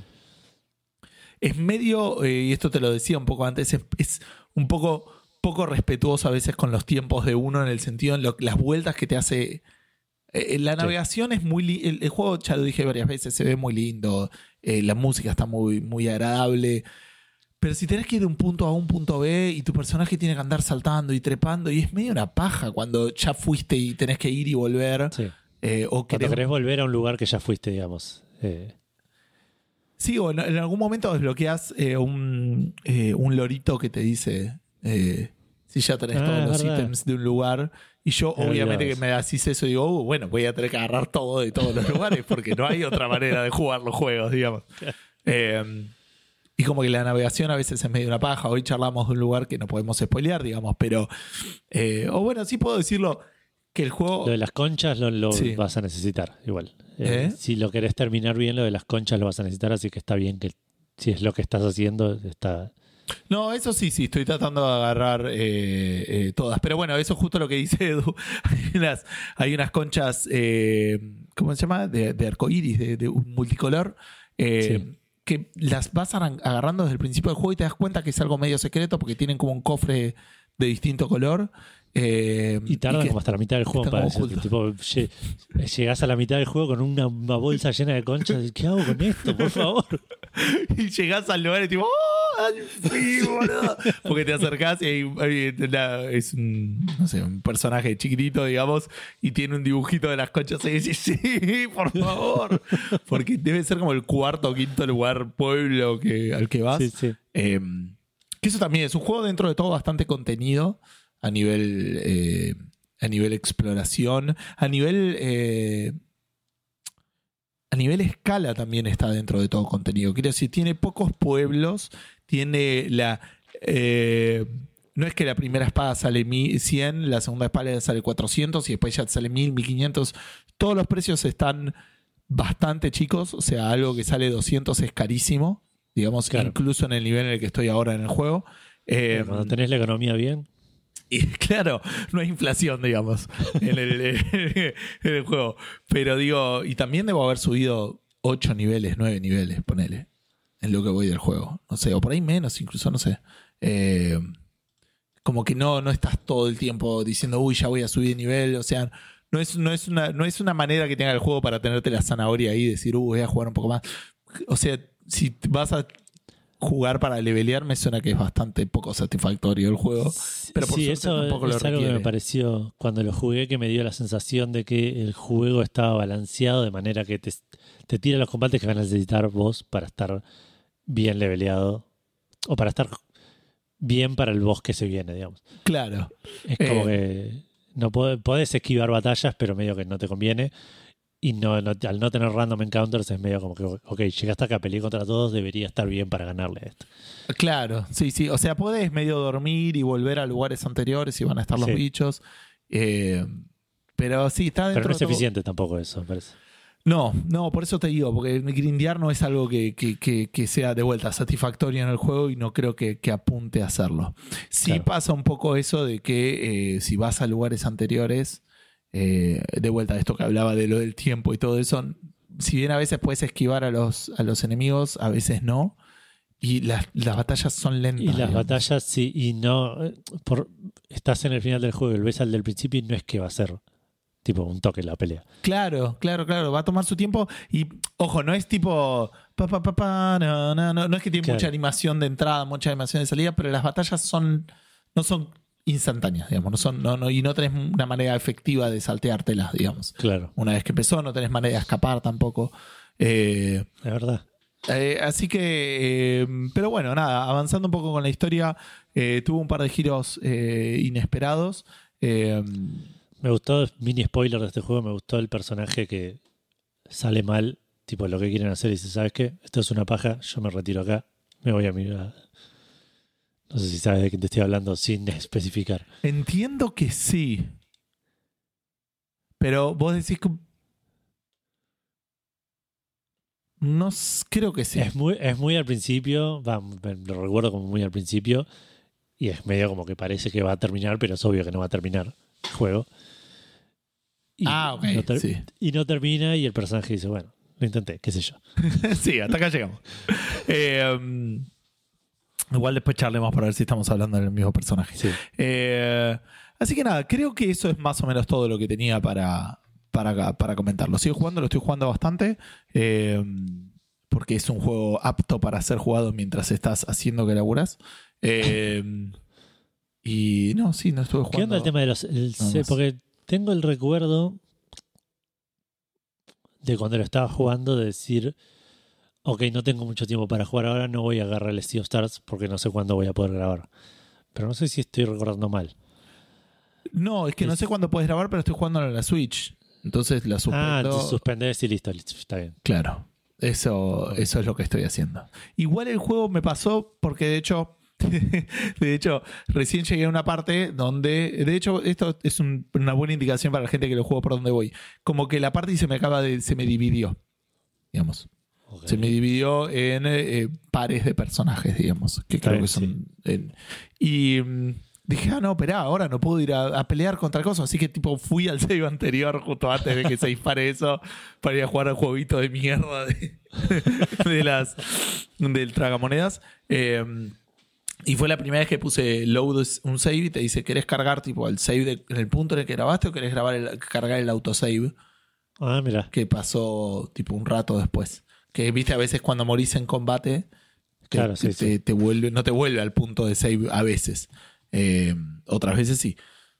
es medio, eh, y esto te lo decía un poco antes, es, es un poco, poco respetuoso a veces con los tiempos de uno en el sentido en lo, las vueltas que te hace... Eh, la navegación es muy... li- El, el juego, ya lo dije varias veces, se ve muy lindo, eh, la música está muy, muy agradable. Pero si tenés que ir de un punto A un punto B y tu personaje tiene que andar saltando y trepando y es medio una paja cuando ya fuiste y tenés que ir y volver. Sí. eh, o Cuando querés- querés volver a un lugar que ya fuiste, digamos. Eh, Sí, o en, en algún momento desbloqueas eh, un, eh, un lorito que te dice eh, si ya tenés Ah, todos es los verdad. ítems de un lugar. Y yo, Me obviamente, que olvidaba me decís eso, digo, "Uh, bueno, voy a tener que agarrar todo de todos los lugares porque no hay otra manera de jugar los juegos, digamos. Eh, y como que la navegación a veces es medio una paja. Hoy charlamos de un lugar que no podemos spoilear, digamos, pero. eh, o bueno, sí puedo decirlo que el juego. Lo de las conchas lo, lo Sí. vas a necesitar, igual. Eh, ¿Eh? Si lo querés terminar bien, lo de las conchas lo vas a necesitar, así que está bien que si es lo que estás haciendo, está... No, eso sí, sí, estoy tratando de agarrar eh, eh, todas. Pero bueno, eso es justo lo que dice Edu. Hay unas, hay unas conchas, eh, ¿cómo se llama? De, de arcoíris, de, de un multicolor. eh, Sí. Que las vas aran- agarrando desde el principio del juego y te das cuenta que es algo medio secreto porque tienen como un cofre de distinto color. eh, Y tardan que como hasta la mitad del juego están para como decirte. ocultos. Tipo, lle- llegás a la mitad del juego con una, una bolsa llena de conchas. ¿Qué hago con esto, por favor? Y llegás al lugar y tipo, ¡oh! ¡Al fin, boludo! Porque te acercás y hay- hay una- es un, no sé, un personaje chiquitito, digamos, y tiene un dibujito de las conchas y dices, sí, por favor. Porque debe ser como el cuarto o quinto lugar, pueblo que, al que vas. Sí, sí. Eh, que eso también es un juego dentro de todo bastante contenido. a nivel, eh, a nivel exploración, a nivel... Eh, a nivel escala también está dentro de todo contenido. Quiero decir, tiene pocos pueblos, tiene la... Eh, no es que la primera espada sale cien, la segunda espada sale cuatrocientos y después ya sale mil, mil quinientos. Todos los precios están bastante chicos, o sea, algo que sale doscientos es carísimo, digamos, claro. Incluso en el nivel en el que estoy ahora en el juego. Eh, Cuando tenés la economía bien. Y claro, no hay inflación, digamos, en el, en el juego. Pero digo, y también debo haber subido ocho niveles, nueve niveles, ponele, en lo que voy del juego. No sé, o por ahí menos incluso, no sé. Eh, como que no, no estás todo el tiempo diciendo, uy, ya voy a subir de nivel. O sea, no es, no es, una, no es una manera que tenga el juego para tenerte la zanahoria ahí y decir, uy, voy a jugar un poco más. O sea, si vas a jugar para levelear, me suena que es bastante poco satisfactorio el juego. Pero por sí, suerte eso tampoco lo es algo requiere. que me pareció cuando lo jugué, que me dio la sensación de que el juego estaba balanceado de manera que te, te tira los combates que van a necesitar vos para estar bien leveleado o para estar bien para el boss que se viene, digamos. Claro. Es como Eh, que no podés, podés esquivar batallas, pero medio que no te conviene. Y no, no, al no tener random encounters es medio como que, ok, llegaste acá, peleé contra todos, debería estar bien para ganarle a esto. Claro, sí, sí. O sea, podés medio dormir y volver a lugares anteriores y van a estar los Sí. bichos. Eh, pero sí, está dentro Pero no es de todo. eficiente tampoco eso, me parece. No, no, por eso te digo, porque grindear no es algo que, que, que, que sea de vuelta satisfactorio en el juego y no creo que, que apunte a hacerlo. Sí Claro. pasa un poco eso de que eh, si vas a lugares anteriores, eh, de vuelta esto que hablaba de lo del tiempo y todo eso, si bien a veces puedes esquivar a los, a los enemigos, a veces no. Y las, las batallas son lentas. Y las digamos. batallas, sí, y no. eh, Por, estás en el final del juego y ves al del principio y no es que va a ser tipo un toque la pelea. Claro, claro, claro. Va a tomar su tiempo. Y, ojo, no es tipo. Pa, pa, pa, pa, no, no, no, no es que tiene Claro. mucha animación de entrada, mucha animación de salida, pero las batallas son. No son instantáneas, digamos. No son, no, no, y no tenés una manera efectiva de salteártelas, digamos. Claro, Una vez que empezó, no tenés manera de escapar tampoco. Eh, es verdad. Eh, así que, eh, pero bueno, nada, avanzando un poco con la historia, eh, tuvo un par de giros eh, inesperados. Eh, Me gustó, mini spoiler de este juego, me gustó el personaje que sale mal, tipo lo que quieren hacer y dice, ¿sabes qué? Esto es una paja, yo me retiro acá, me voy a mi... a-". No sé si sabes de quién te estoy hablando sin especificar. entiendo que sí, pero vos decís que... No, s- creo que sí. Es muy, es muy al principio, va, me- lo recuerdo como muy al principio, y es medio como que parece que va a terminar, pero es obvio que no va a terminar el juego. Y Ah, ok, no ter- sí. Y no termina, y el personaje dice, bueno, lo intenté, qué sé yo. Sí, hasta acá llegamos. Eh, um, igual después charlemos para ver si estamos hablando del mismo personaje. Sí. Eh, así que nada, creo que eso es más o menos todo lo que tenía para, para, para comentarlo. Sigo jugando, lo estoy jugando bastante. Eh, porque es un juego apto para ser jugado mientras estás haciendo que laburas. Eh, y no, sí, no estuve jugando. ¿Qué onda el tema de los... el nada C? más. Porque tengo el recuerdo de cuando lo estaba jugando de decir, ok, no tengo mucho tiempo para jugar ahora, no voy a agarrar el Sea of Stars porque no sé cuándo voy a poder grabar. Pero no sé si estoy recordando mal. No, es que no sé cuándo puedes grabar, pero estoy jugando en la Switch. Entonces la Ah, suspendo. entonces suspendés y listo, listo, está bien. Claro, eso, eso es lo que estoy haciendo. Igual el juego me pasó porque de hecho, de hecho, recién llegué a una parte donde, de hecho, esto es un- una buena indicación para la gente que lo juega por donde voy. Como que la parte se me acaba de, se me dividió, digamos. Ok. Se me dividió en eh, pares de personajes, digamos, que Está creo bien, que son. en- y mm, dije, ah, no, esperá, ahora no puedo ir a, a pelear contra cosas. Así que, tipo, fui al save anterior justo antes de que se dispare eso para ir a jugar al jueguito de mierda de, de las, del tragamonedas. Eh, y fue la primera vez que puse load un save y te dice, ¿querés cargar tipo el save de- en el punto en el que grabaste o querés grabar el, cargar el autosave? Ah, mira. Que pasó tipo un rato después. Que viste a veces cuando morís en combate, te, Claro, sí, te, sí. te- te vuelve, no te vuelve al punto de save a veces. Eh, otras veces sí.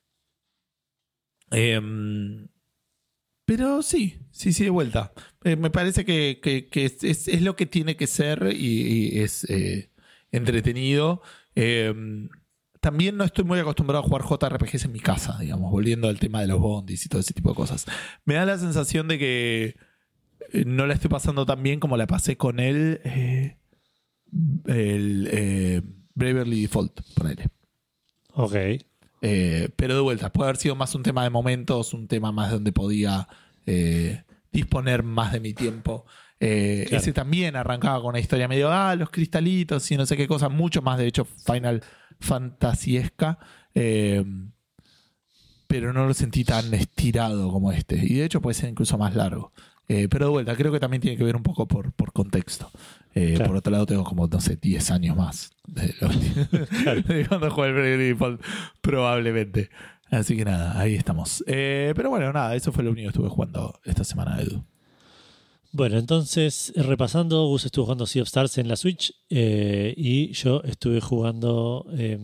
Eh, pero sí, sí, sí, de vuelta. Eh, me parece que, que- que es, es- es lo que tiene que ser y, y es eh, entretenido. Eh, también no estoy muy acostumbrado a jugar J R P Gs en mi casa, digamos, volviendo al tema de los bondis y todo ese tipo de cosas. Me da la sensación de que eh, no la estoy pasando tan bien como la pasé con él, eh, el eh, Bravely Default, ponele. Ok. Eh, pero de vuelta, puede haber sido más un tema de momentos, un tema más donde podía eh, disponer más de mi tiempo. Eh, claro. Ese también arrancaba con una historia medio, ah, los cristalitos y no sé qué cosa, mucho más, de hecho, Final Fantasiesca. Eh, pero no lo sentí tan estirado como este. Y de hecho puede ser incluso más largo. Eh, pero de vuelta, creo que también tiene que ver un poco por, por contexto. Eh, claro. Por otro lado, tengo como, no sé, diez años más de, los, claro. de cuando jugué el Bravely Default, probablemente. Así que nada, ahí estamos. Eh, pero bueno, nada, eso fue lo único que estuve jugando esta semana, Edu. Bueno, entonces, repasando, Gus estuvo jugando Sea of Stars en la Switch eh, y yo estuve jugando eh,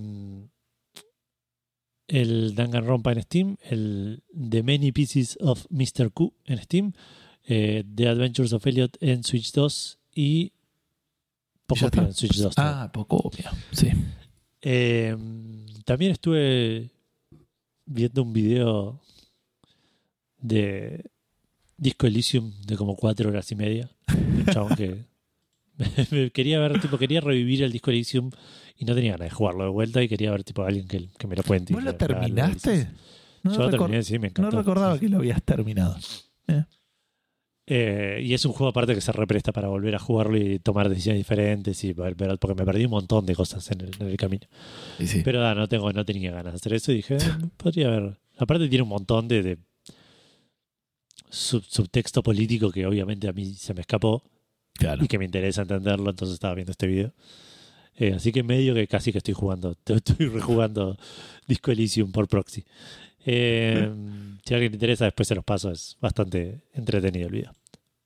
el Danganronpa en Steam, el The Many Pieces of mister Q en Steam, eh, The Adventures of Elliot en Switch dos y Pocopia en Switch dos. Ah, Pocopia, sí. Eh, también estuve viendo un video de Disco Elysium de como cuatro horas y media. Un chabón que me quería ver, tipo, quería revivir el Disco Elysium y no tenía ganas de jugarlo de vuelta y quería ver tipo a alguien que, que me lo cuente. ¿Vos lo terminaste? No yo lo terminé, sí, me encantó. No recordaba que lo habías terminado. Eh. Eh, y es un juego aparte que se represta para volver a jugarlo y tomar decisiones diferentes y pero, porque me perdí un montón de cosas en el, en el camino. Sí, sí. Pero ah, no tengo, no tenía ganas de hacer eso y dije, eh, podría haber. Aparte tiene un montón de, de sub, subtexto político que obviamente a mí se me escapó. Claro. Y que me interesa entenderlo, entonces estaba viendo este video. Eh, así que medio que casi que estoy jugando, estoy rejugando Disco Elysium por proxy. Eh, si a alguien le interesa, después se los paso, es bastante entretenido el video.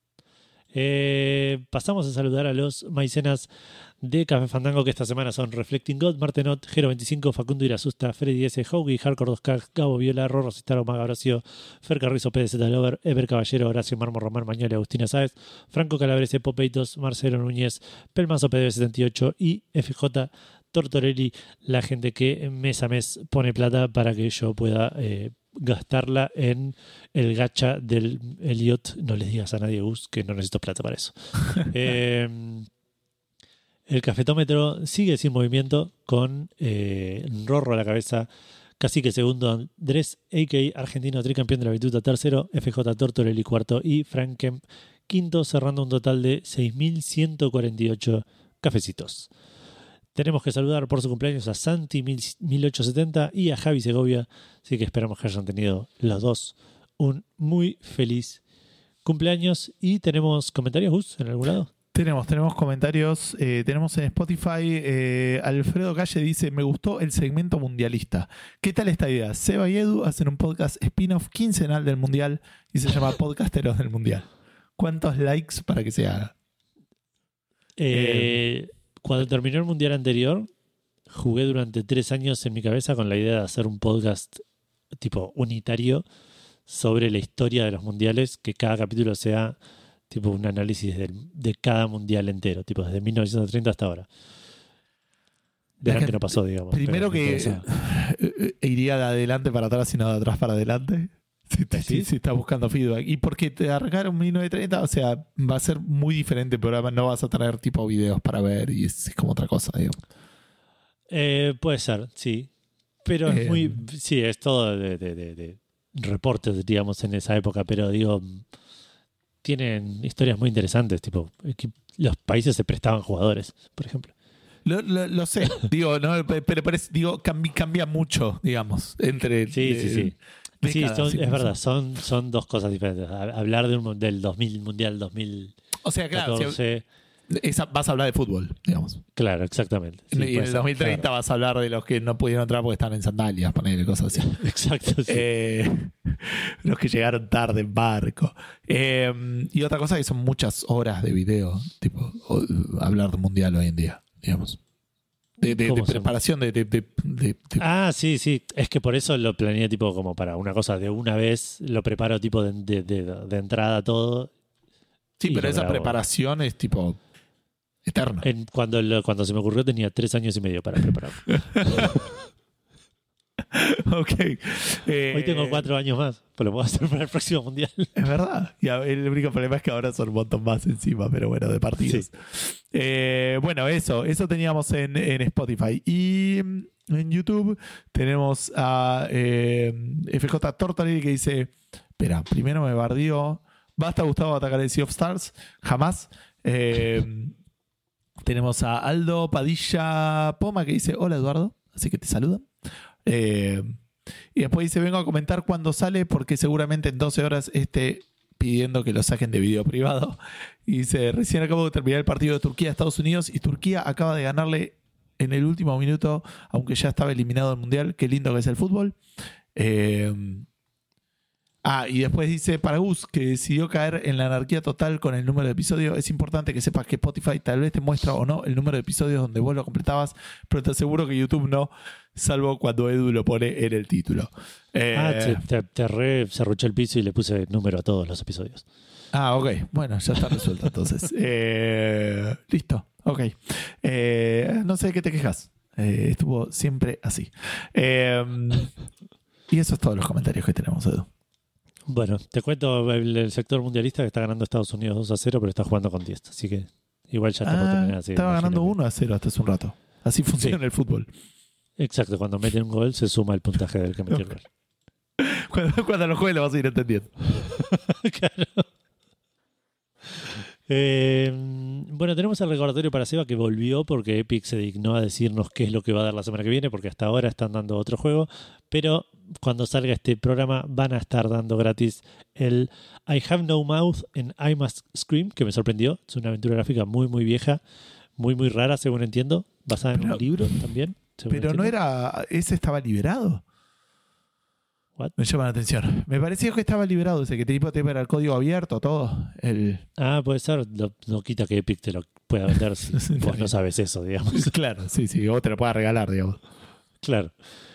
Eh, pasamos a saludar a los maicenas de Café Fandango, que esta semana son Reflecting God, Martenot, Gero veinticinco, Facundo Irasusta, Freddy S, Hoagie, Hardcore dos K, Gabo Viola, Rorro Citaro, Maga Horacio, Fer Carrizo, P D Z Lover, Ever Caballero, Horacio Marmo, Román Mañoli, Agustina Sáez, Franco Calabrese, Popeitos, Marcelo Núñez, Pelmazo P D B setenta y ocho y F J Tortorelli, la gente que mes a mes pone plata para que yo pueda eh, gastarla en el gacha del Elliot. No les digas a nadie, Gus, que no necesito plata para eso. eh, el cafetómetro sigue sin movimiento con eh, Rorro a la cabeza, Cacique segundo, Andrés, a k a. Argentino, tricampeón de la Bituta tercero, F J Tortorelli cuarto y Frank Kemp quinto, cerrando un total de seis mil ciento cuarenta y ocho cafecitos. Tenemos que saludar por su cumpleaños a Santi mil ochocientos setenta y a Javi Segovia, así que esperamos que hayan tenido los dos un muy feliz cumpleaños. ¿Y tenemos comentarios, Gus, en algún lado? Tenemos, tenemos comentarios, eh, tenemos en Spotify, eh, Alfredo Calle dice, me gustó el segmento mundialista. ¿Qué tal esta idea? Seba y Edu hacen un podcast spin-off quincenal del mundial y se llama Podcasteros del Mundial. ¿Cuántos likes para que se haga? Eh... eh Cuando terminó el mundial anterior, jugué durante tres años en mi cabeza con la idea de hacer un podcast tipo unitario sobre la historia de los mundiales, que cada capítulo sea tipo un análisis de, de cada mundial entero, tipo desde mil novecientos treinta hasta ahora. Verán que no pasó, digamos. Primero que iría de adelante para atrás y no de atrás para adelante. Si, te, ¿Sí? si, si estás buscando feedback. Y porque te arrancaron mil novecientos treinta, o sea, va a ser muy diferente el programa. No vas a tener tipo videos para ver y es, es como otra cosa, digamos. Eh, puede ser, sí. Pero eh, es muy. Sí, es todo de, de, de, de reportes, digamos, en esa época. Pero digo, tienen historias muy interesantes. Tipo, los países se prestaban jugadores, por ejemplo. Lo, lo, lo sé, digo, no, pero parece, digo, cambia, cambia mucho, digamos, entre. Sí, eh, sí, sí. Sí, son, es verdad, son, son dos cosas diferentes. Hablar de un, del dos mil Mundial dos mil catorce. O sea, claro, si, esa, vas a hablar de fútbol, digamos. Claro, exactamente. Sí, y en el dos mil treinta claro. vas a hablar de los que no pudieron entrar porque están en sandalias, ponerle cosas así. Exacto, sí. Eh, los que llegaron tarde en barco. Eh, y otra cosa que son muchas horas de video, tipo, o, hablar de Mundial hoy en día, digamos. De, de, de preparación de, de, de, de, de... Ah, sí, sí. Es que por eso lo planeé tipo como para una cosa de una vez. Lo preparo tipo de, de, de, de entrada todo. Sí, pero esa grabo. Preparación es tipo eterna. En, cuando, lo, cuando se me ocurrió tenía tres años y medio para prepararlo. Ok. Eh, Hoy tengo cuatro años más, pero lo puedo hacer para el próximo mundial. Es verdad. Y a- el único problema es que ahora son un montón más encima, pero bueno, de partidos. Sí. Eh, bueno, eso, eso teníamos en, en Spotify. Y mm, en YouTube tenemos a eh, F J Tortoli que dice: espera, primero me bardió. Basta, Gustavo, atacar el Sea of Stars. Jamás. Eh, tenemos a Aldo Padilla Poma que dice: hola, Eduardo. Así que te saludan. Eh, y después dice: vengo a comentar cuándo sale porque seguramente en doce horas esté pidiendo que lo saquen de video privado. Y dice: recién acabo de terminar el partido de Turquía a Estados Unidos y Turquía acaba de ganarle en el último minuto, aunque ya estaba eliminado del Mundial. Qué lindo que es el fútbol. Eh, ah, y después dice: para Gus, que decidió caer en la anarquía total con el número de episodios, es importante que sepas que Spotify tal vez te muestra o no el número de episodios donde vos lo completabas, pero te aseguro que YouTube no, salvo cuando Edu lo pone en el título. Eh, Ah, te, te, te re cerruché el piso y le puse número a todos los episodios. ah, ok. Bueno, ya está resuelto entonces. Eh, listo. Ok. Eh, no sé de qué te quejas. Eh, estuvo siempre así. Eh, y eso es todos los comentarios que tenemos, Edu. Bueno, te cuento el, el sector mundialista que está ganando Estados Unidos dos a cero, pero está jugando con diez. Así que igual ya está por Ah, terminar así. estaba ganando imagino uno a cero hasta hace un rato. Así funciona Sí. el fútbol. que- Exacto, cuando mete un gol se suma el puntaje del que metió el gol. Cuando, cuando lo juegue lo vas a ir entendiendo. Claro. Eh, bueno, tenemos el recordatorio para Seba que volvió porque Epic se dignó a decirnos qué es lo que va a dar la semana que viene, porque hasta ahora están dando otro juego, pero cuando salga este programa van a estar dando gratis el I Have No Mouth en I Must Scream, que me sorprendió. Es una aventura gráfica muy muy vieja, muy muy rara según entiendo, basada en Pero- un libro también. según Pero no entiendo. era. Ese estaba liberado. What? Me llama la atención. Me pareció que estaba liberado ese, que tipo te era el código abierto, todo. El... Ah, puede ser, no, no quita que Epic te lo pueda vender si vos no sabes eso, digamos. Claro, sí, sí. O te lo puedas regalar, digamos. Claro.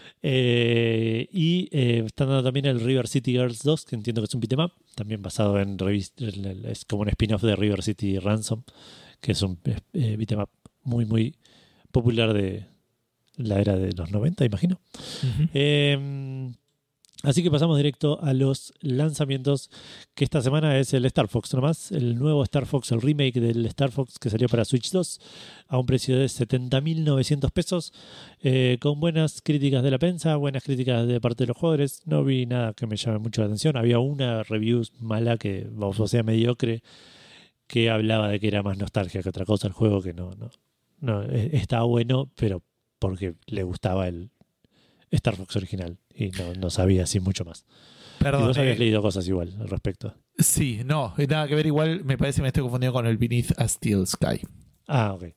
Eh, y eh, están dando también el River City Girls dos, que entiendo que es un beat'em up, también basado en revista, es como un spin-off de River City Ransom, que es un eh, beat'em up muy, muy popular de la era de los noventa, imagino. Uh-huh. Eh, así que pasamos directo a los lanzamientos, que esta semana es el Star Fox nomás, el nuevo Star Fox, el remake del Star Fox que salió para Switch dos a un precio de setenta mil novecientos pesos, eh, con buenas críticas de la prensa, buenas críticas de parte de los jugadores. No vi nada que me llame mucho la atención. Había una review mala, que o sea mediocre, que hablaba de que era más nostalgia que otra cosa el juego, que no, no, no estaba bueno, pero porque le gustaba el Star Fox original y no, no sabía así mucho más. Perdón. Y vos habías eh, leído cosas igual al respecto. Sí, no, nada que ver. Igual me parece que me estoy confundiendo con el Beneath a Steel Sky. Ah, ok.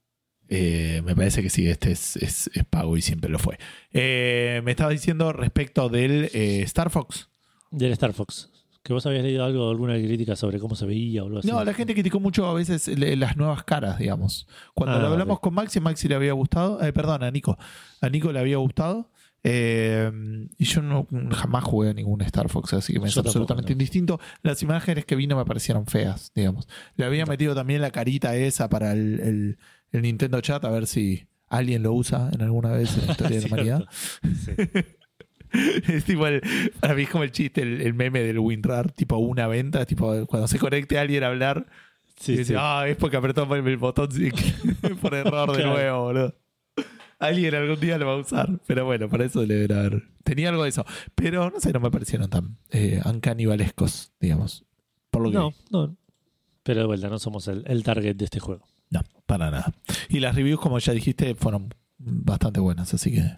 Eh, me parece que sí, este es, es, es pago y siempre lo fue. Eh, me estaba diciendo respecto del eh, Star Fox. Del Star Fox. Que vos habías leído algo, alguna crítica sobre cómo se veía o algo así. No, la gente criticó mucho a veces le- las nuevas caras, digamos. Cuando Ah, lo hablamos ok. con Maxi, a Maxi le había gustado. Eh, perdón, a Nico. A Nico le había gustado. Eh, y yo no, jamás jugué a ningún Star Fox, así que me es Yo tampoco, absolutamente no. indistinto. Las imágenes que vino me parecieron feas, digamos. Le había No. metido también la carita esa para el, el- el Nintendo Chat, a ver si alguien lo usa en alguna vez en la historia de la humanidad. Cierto. Sí. Es tipo el, para mí es como el chiste, el, el meme del WinRAR, tipo una venta, tipo cuando se conecte a alguien a hablar, Sí, y dice: sí. ah, es porque apretó el, el botón sí, por error de Claro. nuevo, boludo. Alguien algún día lo va a usar, pero bueno, para eso le deberá haber. Tenía algo de eso, pero no sé, no me parecieron tan eh, uncannibalescos, digamos. Por lo que No, vi. no. Pero de vuelta, no somos el, el target de este juego. No, para nada. Y las reviews, como ya dijiste, fueron bastante buenas, así que.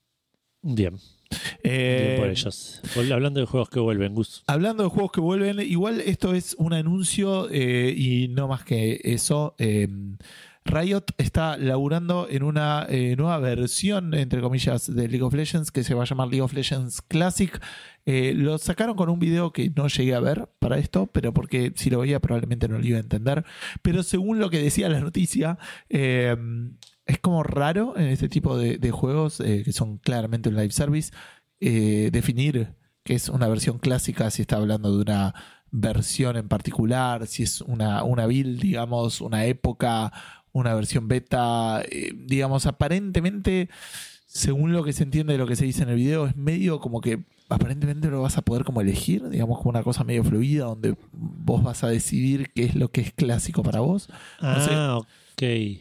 Bien, Eh, bien por ellos. Vol- Hablando de juegos que vuelven, Gus. Hablando de juegos que vuelven, igual esto es un anuncio eh, y no más que eso. eh, Riot está laburando en una eh, nueva versión, entre comillas, de League of Legends que se va a llamar League of Legends Classic. Eh, lo sacaron con un video que no llegué a ver para esto, pero porque si lo veía probablemente no lo iba a entender. Pero según lo que decía la noticia, eh, es como raro en este tipo de, de juegos eh, que son claramente un live service eh, definir que es una versión clásica, si está hablando de una versión en particular, si es una, una build, digamos, una época, una versión beta, eh, digamos, aparentemente según lo que se entiende de lo que se dice en el video, es medio como que aparentemente lo vas a poder como elegir, digamos, como una cosa medio fluida donde vos vas a decidir qué es lo que es clásico para vos. No sé, Ah, ok.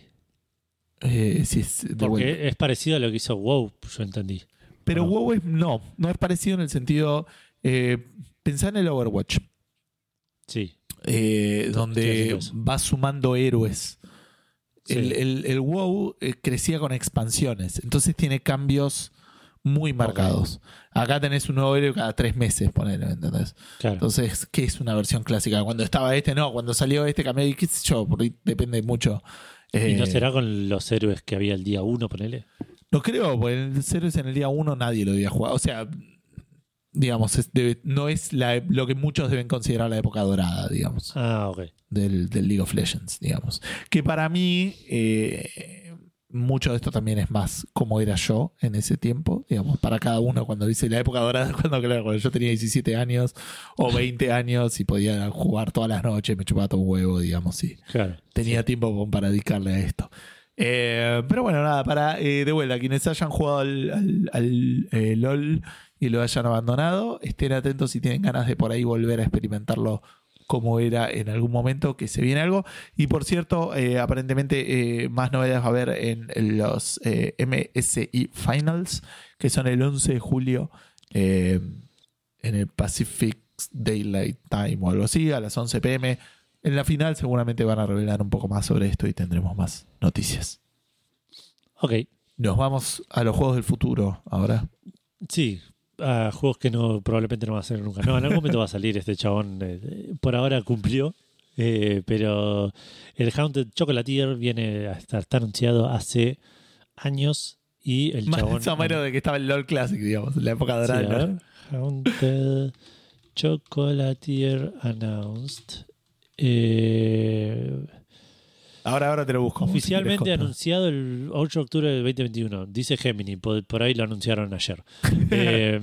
eh, si es de Porque vuelta. es parecido a lo que hizo WoW, yo entendí. Pero no. WoW es, no, no es parecido en el sentido, eh, pensá en el Overwatch, Sí. eh, Estoy donde haciendo eso. vas sumando héroes. Sí. El, el, el WoW eh, crecía con expansiones, entonces tiene cambios muy marcados. Acá tenés un nuevo héroe cada tres meses, ponele, ¿entendés? Claro. Entonces, ¿qué es una versión clásica? Cuando estaba este, no, cuando salió este cambió y qué sé yo, por ahí depende mucho. Eh, ¿Y no será con los héroes que había el día uno, ponele? No creo, porque en Héroes en el día uno nadie lo debía jugar. O sea, digamos, es- debe- no es la, lo que muchos deben considerar la época dorada, digamos, Ah, ok. del, del League of Legends, digamos. Que para mí, eh, mucho de esto también es más como era yo en ese tiempo, digamos, para cada uno. Cuando dice la época dorada, cuando, claro, cuando yo tenía diecisiete años o veinte años y podía jugar todas las noches, me chupaba todo un huevo, digamos, y Claro. tenía Sí. tiempo como para dedicarle a esto. Eh, pero bueno, nada, para eh, de vuelta, quienes hayan jugado al, al- al, eh, LOL y lo hayan abandonado, estén atentos si tienen ganas de por ahí volver a experimentarlo como era en algún momento, que se viene algo. Y por cierto, eh, aparentemente eh, más novedades va a haber en, en los eh, M S I Finals, que son el once de julio eh, en el Pacific Daylight Time o algo así, a las once pm. En la final seguramente van a revelar un poco más sobre esto y tendremos más noticias. Ok. Nos vamos a los juegos del futuro ahora. Sí. A juegos que no probablemente no va a salir nunca. No, en algún momento va a salir este chabón. eh, por ahora cumplió. eh, pero el Haunted Chocolatier viene a estar está anunciado hace años. Y el Más chabón. somero de que estaba el LOL Classic, digamos, la época Sí, dorada. a del LOL. ver. Haunted Chocolatier announced. Eh, Ahora, ahora te lo busco. oficialmente si querés contar. anunciado el ocho de octubre del veinte veintiuno. Dice Gemini, por, por ahí lo anunciaron ayer. Eh,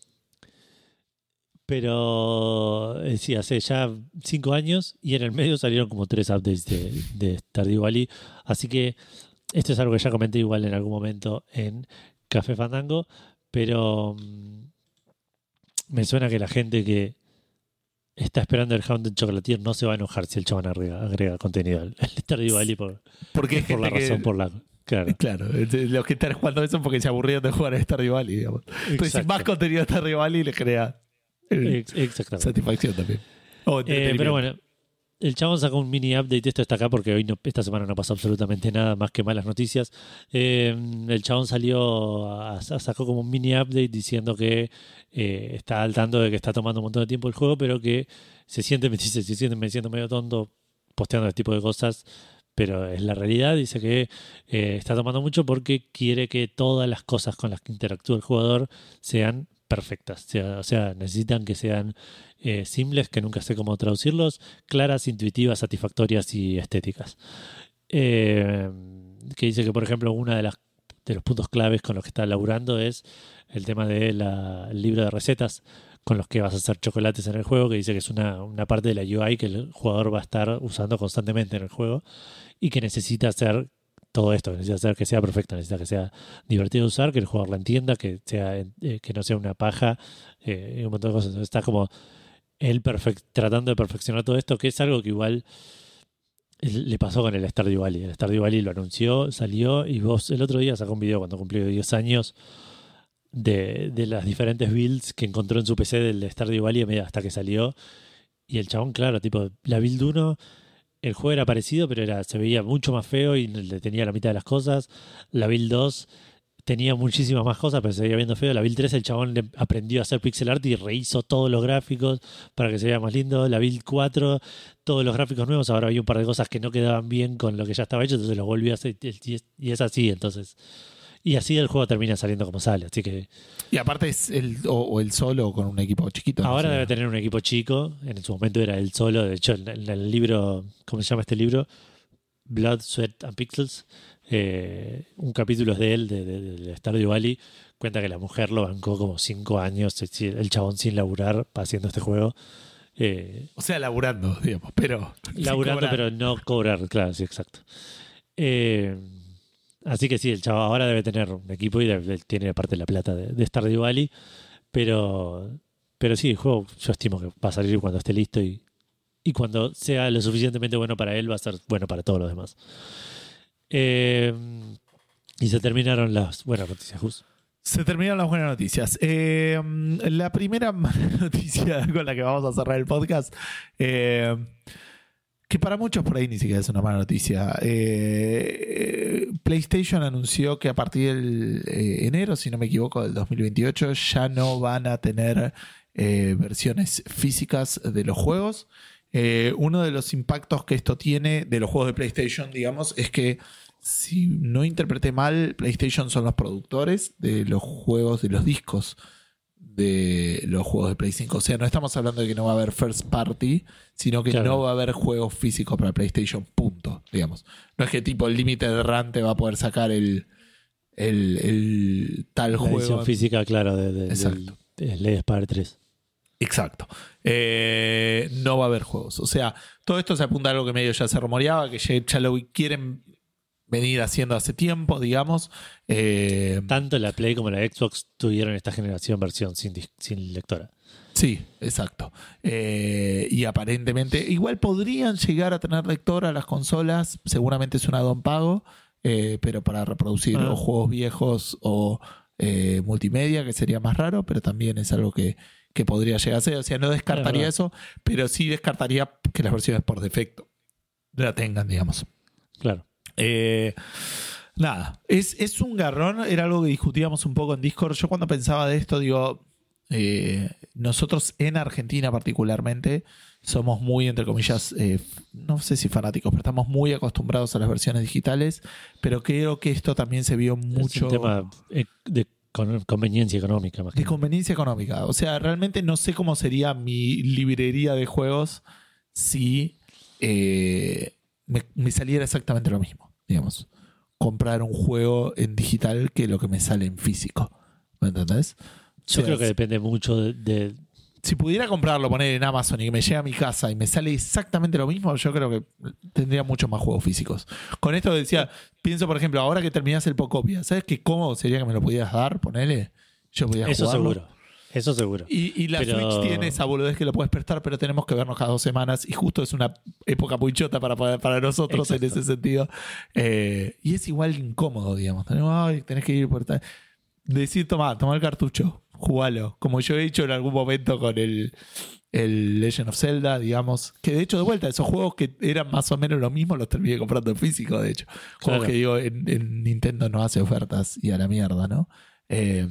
pero eh, sí, hace ya cinco años y en el medio salieron como tres updates de, de Stardew Valley. Así que esto es algo que ya comenté igual en algún momento en Café Fandango, pero mm, me suena que la gente que está esperando el Haunted Chocolatier no se va a enojar si el chabón agrega, agrega contenido al al Stardew Valley por, Porque es por la gente que- razón por la... Claro. Claro, los que están jugando eso porque se aburrieron de jugar a Stardew Valley, digamos. Entonces, si Exacto. más contenido de Stardew Valley le crea eh, Ex- Exactamente. satisfacción también. O Eh, entretenimiento. pero bueno, el chabón sacó un mini update. Esto está acá porque hoy no, esta semana no pasó absolutamente nada más que malas noticias. Eh, el chabón salió, a- a- sacó como un mini update diciendo que eh, está al tanto de que está tomando un montón de tiempo el juego, pero que se siente, me dice, se siente me siento medio tonto posteando este tipo de cosas. Pero es la realidad, dice que eh, está tomando mucho porque quiere que todas las cosas con las que interactúa el jugador sean perfectas. O sea, o sea, necesitan que sean eh, simples, que nunca sé cómo traducirlos, claras, intuitivas, satisfactorias y estéticas. Eh, que dice que, por ejemplo, una de las de los puntos claves con los que está laburando es el tema del libro de recetas con los que vas a hacer chocolates en el juego, que dice que es una, una parte de la U I que el jugador va a estar usando constantemente en el juego y que necesita hacer todo esto, necesita hacer que sea perfecto, necesita que sea divertido de usar, que el jugador la entienda, que sea eh, que no sea una paja eh, y un montón de cosas. Entonces está como él perfect, tratando de perfeccionar todo esto, que es algo que igual le pasó con el Stardew Valley. El Stardew Valley lo anunció, salió y vos el otro día sacó un video cuando cumplió diez años de, de las diferentes builds que encontró en su P C del Stardew Valley hasta que salió. Y el chabón, claro, tipo, la build uno, el juego era parecido, pero era, se veía mucho más feo y le tenía la mitad de las cosas. La build dos tenía muchísimas más cosas, pero se veía viendo feo. La build tres, el chabón le aprendió a hacer pixel art y rehizo todos los gráficos para que se vea más lindo. La build cuatro, todos los gráficos nuevos. Ahora había un par de cosas que no quedaban bien con lo que ya estaba hecho, entonces los volvió a hacer y es, y es así, entonces... Y así el juego termina saliendo como sale, así que... Y aparte es el, o, o el solo con un equipo chiquito. Ahora no sé. debe tener un equipo chico, en su momento era el solo, de hecho en, en el libro, ¿cómo se llama este libro? Blood, Sweat and Pixels, eh, un capítulo es de él, de, de, de Stardew Valley, cuenta que la mujer lo bancó como cinco años, el chabón sin laburar haciendo este juego. Eh, O sea, laburando, digamos, pero... sin laburando cobrar. pero no cobrar, claro, sí, exacto. Eh, Así que sí, el chavo ahora debe tener un equipo y debe- tiene parte de la plata de, de Stardew Valley. Pero, pero sí, el juego yo estimo que va a salir cuando esté listo y, y cuando sea lo suficientemente bueno para él, va a ser bueno para todos los demás. Eh, y se terminaron las buenas noticias, Gus. Se terminaron las buenas noticias. Eh, la primera mala noticia con la que vamos a cerrar el podcast, eh, que para muchos por ahí ni siquiera es una mala noticia. Eh, PlayStation anunció que a partir del eh, enero, si no me equivoco, del dos mil veintiocho, ya no van a tener eh, versiones físicas de los juegos. Eh, uno de los impactos que esto tiene de los juegos de PlayStation, digamos, es que, si no interpreté mal, PlayStation son los productores de los juegos, de los discos de los juegos de Play cinco. O sea, no estamos hablando de que no va a haber first party, sino que Claro. no va a haber juegos físicos para PlayStation, punto, digamos. No es que tipo el límite de RAM te va a poder sacar el, el, el tal La juego. edición física, claro, de, de, Exacto. del de Slay Spire tres. Exacto. Eh, no va a haber juegos. O sea, todo esto se apunta a algo que medio ya se rumoreaba, que ya, ya lo quieren venir haciendo hace tiempo, digamos. Eh, Tanto la Play como la Xbox tuvieron esta generación versión sin, dis- sin lectora. sí, exacto. Eh, y aparentemente, igual podrían llegar a tener lector a las consolas, seguramente es un add-on pago, eh, pero para reproducir Ah. o juegos viejos o eh, multimedia, que sería más raro, pero también es algo que, que podría llegar a ser. O sea, no descartaría Es eso, pero sí descartaría que las versiones por defecto la tengan, digamos. Claro. Eh, nada, es, es un garrón, era algo que discutíamos un poco en Discord. Yo cuando pensaba de esto, digo, eh, nosotros en Argentina particularmente somos muy, entre comillas, eh, no sé si fanáticos, pero estamos muy acostumbrados a las versiones digitales, pero creo que esto también se vio mucho... Es un tema eh, de con- conveniencia económica más que de conveniencia económica. O sea, realmente no sé cómo sería mi librería de juegos si eh, me, me saliera exactamente lo mismo, digamos. Comprar un juego en digital que lo que me sale en físico. ¿Me entendés? O Yo sea, creo que depende mucho de, de- si pudiera comprarlo, poner en Amazon y que me llegue a mi casa y me sale exactamente lo mismo, yo creo que tendría muchos más juegos físicos. Con esto decía, pienso por ejemplo, ahora que terminás el Pocopia, ¿sabes qué cómodo sería que me lo pudieras dar? Ponele, yo podía Eso jugarlo. seguro. Eso seguro. Y, y la Pero- Switch tiene esa boludez que lo puedes prestar, pero tenemos que vernos cada dos semanas. Y justo es una época muy chota para, poder- para nosotros Exacto. en ese sentido. Eh, y es igual incómodo, digamos. Tenemos, ay, tenés que ir por tal. Decir, toma, toma el cartucho, jugalo. Como yo he hecho en algún momento con el, el Legend of Zelda, digamos. Que de hecho, de vuelta, esos juegos que eran más o menos lo mismo, los terminé comprando en físico, de hecho. Juegos Claro. que digo, en, en Nintendo no hace ofertas y a la mierda, ¿no? Eh,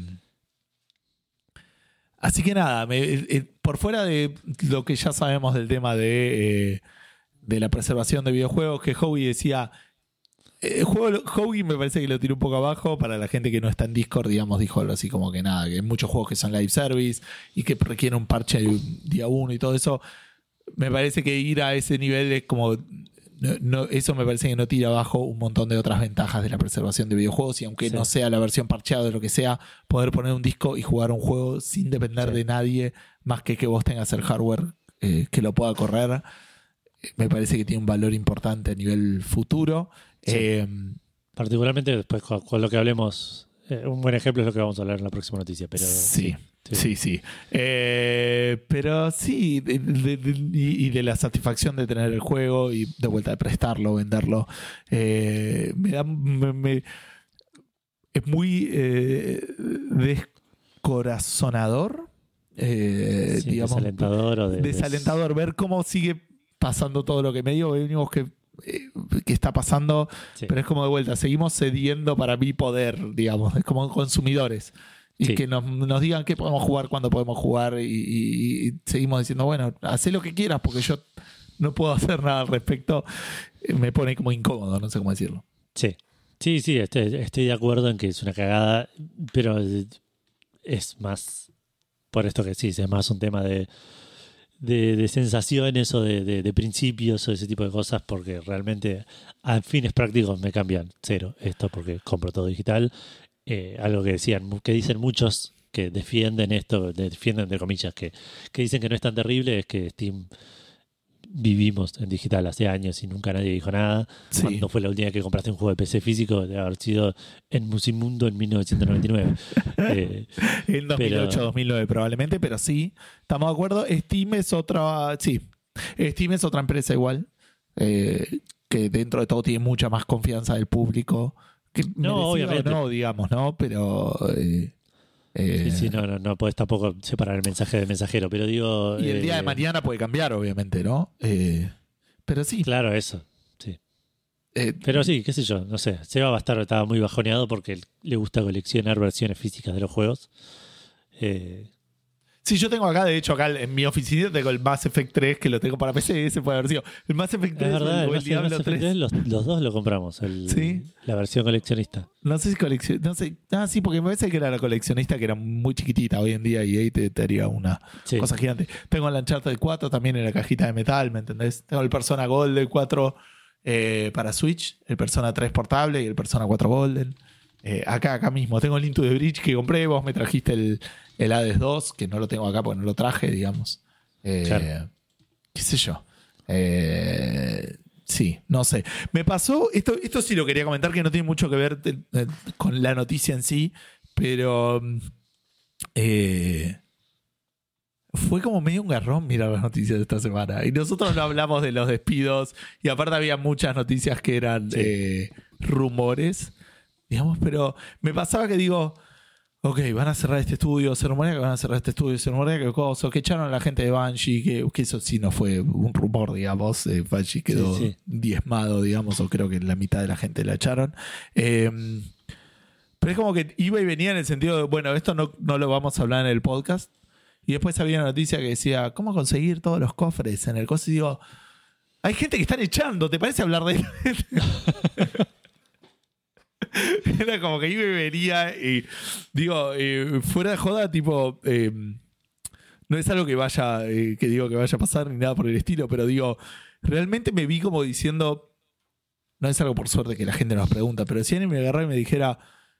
Así que nada, me- eh, por fuera de lo que ya sabemos del tema de, eh, de la preservación de videojuegos, que Howie decía, eh, el juego, Howie me parece que lo tiró un poco abajo. Para la gente que no está en Discord, digamos, dijo algo así como que nada, que hay muchos juegos que son live service y que requieren un parche de día uno y todo eso. Me parece que ir a ese nivel es como... No, no, eso me parece que no tira abajo un montón de otras ventajas de la preservación de videojuegos, y aunque Sí. no sea la versión parcheada de lo que sea, poder poner un disco y jugar un juego sin depender Sí. de nadie más que que vos tengas el hardware eh, que lo pueda correr, eh, me parece que tiene un valor importante a nivel futuro. Sí. Eh, Particularmente después con, con lo que hablemos. eh, un buen ejemplo es lo que vamos a hablar en la próxima noticia. Pero sí, sí. sí, sí. Eh, pero sí, de- de- de- y, y de la satisfacción de tener el juego y de vuelta de prestarlo, venderlo, eh, me da... me- me- es muy eh, descorazonador, eh, Sí, digamos, desalentador o de- de- desalentador ver cómo sigue pasando todo lo que me digo. Venimos que, eh, que está pasando, Sí. pero es como de vuelta, seguimos cediendo para mi poder, digamos, es como consumidores. Y Sí. que nos, nos digan qué podemos jugar, cuándo podemos jugar, y, y- y seguimos diciendo, bueno, haz lo que quieras porque yo no puedo hacer nada al respecto. Eh, Me pone como incómodo, no sé cómo decirlo. Sí, sí, sí, estoy, estoy de acuerdo en que es una cagada, pero es más, por esto que sí, es más un tema de, de, de sensaciones o de, de- de principios o ese tipo de cosas, porque realmente a fines prácticos me cambian cero esto porque compro todo digital. Eh, algo que decían, que dicen muchos que defienden esto, defienden de comillas, que, que dicen que no es tan terrible, es que Steam vivimos en digital hace años y nunca nadie dijo nada. Sí. ¿Cuándo fue la última vez que compraste un juego de P C físico? Debe haber sido en Musimundo en mil novecientos noventa y nueve. eh, En dos mil ocho, pero- dos mil nueve probablemente, pero sí, estamos de acuerdo. Steam es otra, sí, Steam es otra empresa igual, eh, que dentro de todo tiene mucha más confianza del público. Que No, merecido obviamente. o no, digamos, ¿no? Pero... eh, eh, Sí, sí, no, no, no puedes tampoco separar el mensaje del mensajero, pero digo... Y el día de eh, mañana puede cambiar, obviamente, ¿no? Eh, pero sí. Claro, eso, sí. eh, Pero sí, qué sé yo, no sé. Seba va a estar, estaba muy bajoneado porque le gusta coleccionar versiones físicas de los juegos. Eh, sí, yo tengo acá, de hecho, acá en mi oficina tengo el Mass Effect tres, que lo tengo para P C, ese puede haber sido. El Mass Effect es tres verdad, o el el, Mass- el Diablo Mass Effect tres. tres, los, los dos lo compramos, el- Sí. la versión coleccionista. No sé si coleccion... No sé. Ah, sí, porque me parece que era la coleccionista que era muy chiquitita hoy en día y ahí te, te haría una Sí. cosa gigante. Tengo el Uncharted cuatro también en la cajita de metal, ¿me entendés? Tengo el Persona Golden cuatro eh, para Switch, el Persona tres portable y el Persona cuatro Golden. Eh, acá, acá mismo. Tengo el Into the Bridge que compré. Vos me trajiste el, el Hades dos, que no lo tengo acá porque no lo traje, digamos. Eh, Claro. Qué sé yo. Eh, sí, no sé. Me pasó, esto, esto sí lo quería comentar, que no tiene mucho que ver eh, eh, con la noticia en sí, pero mm, eh, fue como medio un garrón mirar las noticias de esta semana. Y nosotros no hablamos de los despidos, y aparte había muchas noticias que eran Sí. eh, rumores, digamos, pero me pasaba que digo, ok, van a cerrar este estudio, se rumorea que van a cerrar este estudio, se rumorea que cosa, que echaron a la gente de Bungie, que, que eso sí no fue un rumor, digamos, eh, Bungie quedó Sí, sí. diezmado, digamos, o creo que la mitad de la gente la echaron. Eh, pero es como que iba y venía en el sentido de, bueno, esto no, no lo vamos a hablar en el podcast. Y después había una noticia que decía, ¿cómo conseguir todos los cofres en el coso? Y digo, hay gente que están echando, ¿te parece hablar de Era como que iba y venía y digo, eh, fuera de joda, tipo, eh, no es algo que vaya, eh, que digo que vaya a pasar ni nada por el estilo, pero digo, realmente me vi como diciendo, no es algo por suerte que la gente nos pregunta, pero si alguien me agarrara y me dijera,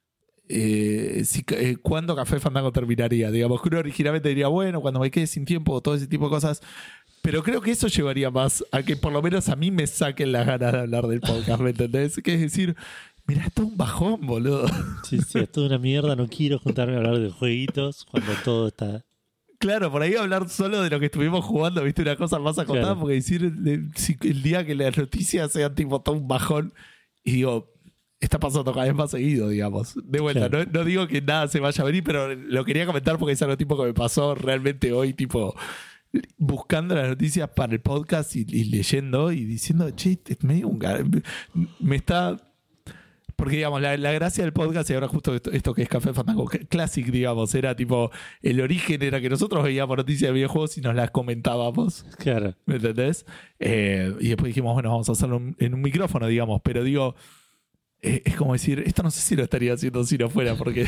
eh, si, eh, ¿cuándo Café Fandango terminaría? Digamos, que uno originalmente diría, bueno, cuando me quede sin tiempo, todo ese tipo de cosas. Pero creo que eso llevaría más a que por lo menos a mí me saquen las ganas de hablar del podcast, ¿me entendés? Que es decir, mira, esto es un bajón, boludo. Sí, sí, es toda una mierda. No quiero juntarme a hablar de jueguitos cuando todo está... Claro, por ahí hablar solo de lo que estuvimos jugando, viste, una cosa más acotada, Claro. porque decir el, si- el día que las noticias sean tipo todo un bajón, y digo, está pasando cada vez más seguido, digamos. De vuelta, Claro. no, no digo que nada se vaya a venir, pero lo quería comentar porque es algo tipo que me pasó realmente hoy, tipo, buscando las noticias para el podcast y, y leyendo y diciendo, che, es medio un gar- me está... Porque, digamos, la, la gracia del podcast, y ahora justo esto, esto que es Café Fandango Classic, digamos, era tipo, el origen era que nosotros veíamos noticias de videojuegos y nos las comentábamos, Claro. ¿me entendés? Eh, y después dijimos, bueno, vamos a hacerlo en, en un micrófono, digamos, pero digo, eh, es como decir, esto no sé si lo estaría haciendo si no fuera, porque,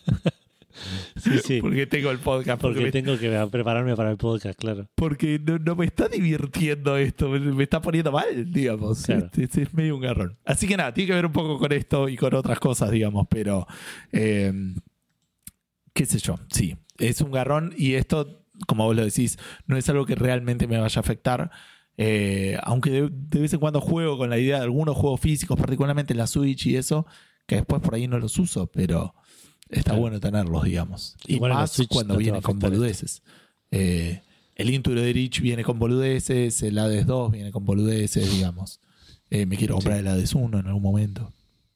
Sí, sí. porque tengo el podcast, porque, Porque me- tengo que prepararme para el podcast, claro. porque no, no me está divirtiendo esto, me, me está poniendo mal, digamos. Claro. Es, es- es medio un garrón. Así que nada, tiene que ver un poco con esto y con otras cosas, digamos, pero eh, qué sé yo, sí, es un garrón y esto, como vos lo decís, no es algo que realmente me vaya a afectar. Eh, aunque de, de vez en cuando juego con la idea de algunos juegos físicos, particularmente en la Switch y eso, que después por ahí no los uso, pero está Claro. bueno tenerlos, digamos. Y Igual en la más Switch cuando no te va viene a con afectar boludeces. Eh, el Into the Bridge viene con boludeces, el Hades dos viene con boludeces, digamos. Eh, me quiero comprar Sí. el Hades uno en algún momento.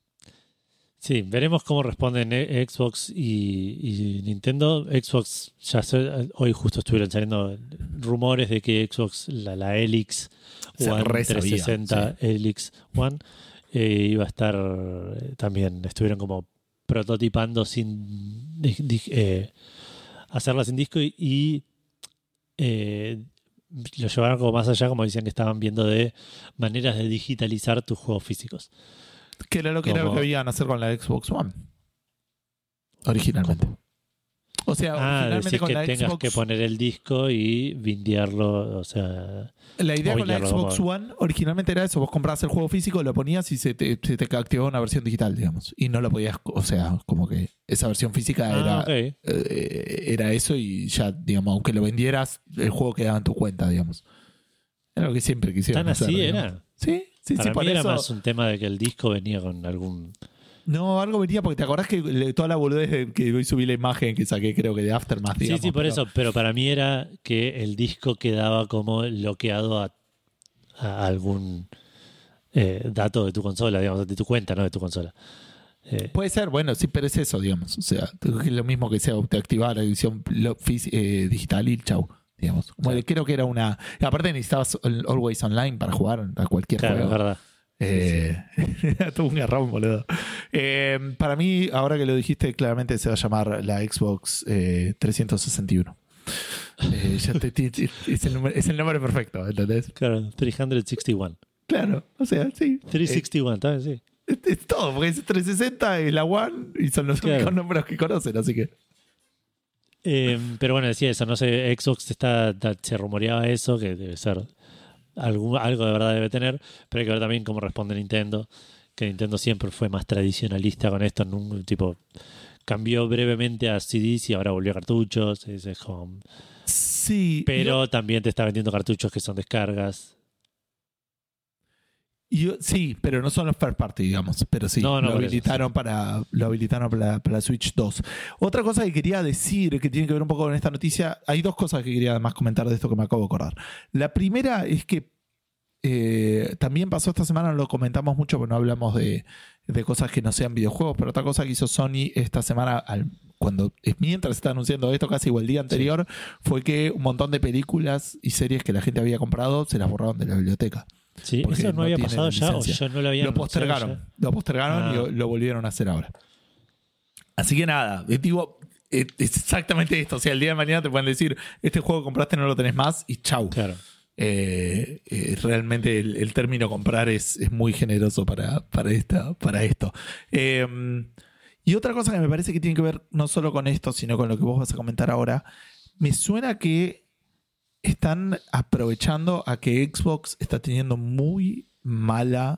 Sí, veremos cómo responden eh, Xbox y, y Nintendo. Xbox, ya sé, hoy justo estuvieron saliendo rumores de que Xbox, la, la Helix Se One re sabía, trescientos sesenta, Helix One, eh, iba a estar eh, también, estuvieron como prototipando sin di- di- eh, hacerla sin disco y, y, eh, lo llevaron como más allá, como decían que estaban viendo de maneras de digitalizar tus juegos físicos. Que era lo que, era lo Como- que iban a hacer con la Xbox One. Originalmente. O sea, Ah, originalmente decís con que la tengas Xbox... que poner el disco y vindearlo, o sea... La idea o con la vindearlo, Xbox como- One originalmente era eso. Vos comprabas el juego físico, lo ponías y se te, se te activaba una versión digital, digamos. Y no lo podías... O sea, como que esa versión física era... Ah, ok. eh, era eso y ya, digamos, aunque lo vendieras, el juego quedaba en tu cuenta, digamos. Era lo que siempre quisieron ¿Tan hacer, así digamos. era? Sí, sí, Para sí, por mí era eso. más un tema de que el disco venía con algún... No, algo venía porque te acordás que le- toda la boludez de que hoy subí la imagen que saqué, creo que de Aftermath. Sí, digamos, sí, por pero- eso. Pero para mí era que el disco quedaba como bloqueado a, a algún eh, dato de tu consola, digamos, de tu cuenta, no de tu consola. Eh, Puede ser, bueno, sí, pero es eso, digamos. O sea, es lo mismo que sea te activar la edición lo- fis- eh, digital y chau, digamos. Como Claro. le- creo que era una. Aparte necesitabas el Always Online para jugar a cualquier claro, es juego. verdad. Eh, Era todo un garrón, boludo. Eh, para mí, ahora que lo dijiste, claramente se va a llamar la Xbox eh, trescientos sesenta y uno. Eh, ya te- te- te- es, el número, es el nombre perfecto, ¿entendés? Claro, trescientos sesenta y uno. Claro, o sea, sí. trescientos sesenta y uno, ¿sabes? Sí. Es, es todo, porque es trescientos sesenta, es la One y son los Claro. únicos números que conocen, así que. Eh, pero bueno, decía eso, no sé, Xbox está, está- se rumoreaba eso, que debe ser algo, algo de verdad debe tener, pero hay que ver también cómo responde Nintendo, que Nintendo siempre fue más tradicionalista con esto, en un tipo cambió brevemente a C Ds y ahora volvió a cartuchos, es, es como- Sí. pero también te está vendiendo cartuchos que son descargas. Y yo- sí, pero no son los first party, digamos. Pero sí, No, no, lo, por eso, habilitaron para, lo habilitaron para, para la Switch dos. Otra cosa que quería decir, que tiene que ver un poco con esta noticia, hay dos cosas que quería además comentar de esto que me acabo de acordar. La primera es que eh, también pasó esta semana, no lo comentamos mucho porque no hablamos de, de cosas que no sean videojuegos, pero otra cosa que hizo Sony esta semana, al, cuando mientras está anunciando esto, casi igual el día anterior, fue que un montón de películas y series que la gente había comprado se las borraron de la biblioteca. Sí, Porque ¿eso no, no había tienen pasado ya o licencia. yo no lo había Lo anunciado postergaron, ya? lo postergaron Ah. y lo, lo volvieron a hacer ahora. Así que nada, eh, digo, eh, es exactamente esto. O sea, el día de mañana te pueden decir, este juego que compraste no lo tenés más y chau. Claro. Eh, eh, realmente el, el término comprar es, es muy generoso para, para, esta, para esto. Eh, y otra cosa que me parece que tiene que ver no solo con esto, sino con lo que vos vas a comentar ahora, me suena que están aprovechando a que Xbox está teniendo muy mala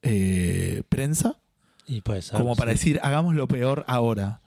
eh, prensa, Y puede ser, como para sí. decir, hagamos lo peor ahora.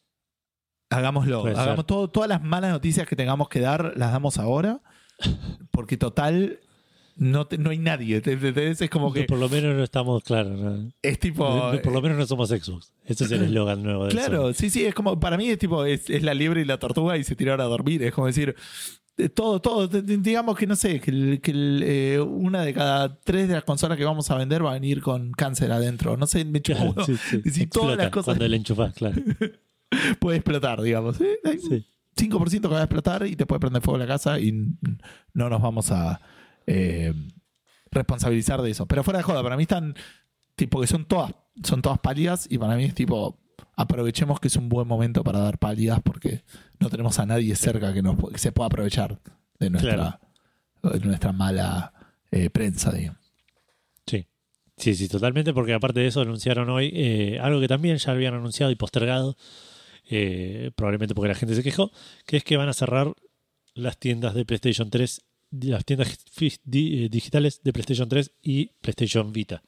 Hagámoslo. Puede Hagamos ser. todo, todas las malas noticias que tengamos que dar, las damos ahora. Porque total, no, te- no hay nadie. ¿te- te- te- Es como que Por lo menos no estamos, claro. no. es tipo. Por lo menos no somos Xbox. Ese es el eslogan nuevo de Claro, sí, sí, es como, para mí es tipo, es, es la liebre y la tortuga y se tiraron a dormir. Es como decir, eh, todo, todo, d- d- digamos que no sé, que, el- que el, eh, una de cada tres de las consolas que vamos a vender va a venir con cáncer adentro. No sé, me chupo Claro, huevo. sí, sí. Si todas Explota las cosas cuando le enchufás, claro. puede explotar, digamos. ¿eh? Hay un Sí. cinco por ciento que va a explotar y te puede prender fuego la casa y n- no nos vamos a eh, responsabilizar de eso. Pero fuera de joda, para mí están tipo que son todas, son todas pálidas y para mí es tipo, aprovechemos que es un buen momento para dar pálidas porque no tenemos a nadie cerca que, nos, que se pueda aprovechar de nuestra, de nuestra mala eh, prensa, digamos. Sí. Sí, sí, totalmente, porque aparte de eso anunciaron hoy eh, algo que también ya habían anunciado y postergado, eh, probablemente porque la gente se quejó, que es que van a cerrar las tiendas de PlayStation tres, las tiendas fis- di- eh, digitales de PlayStation tres y PlayStation Vita.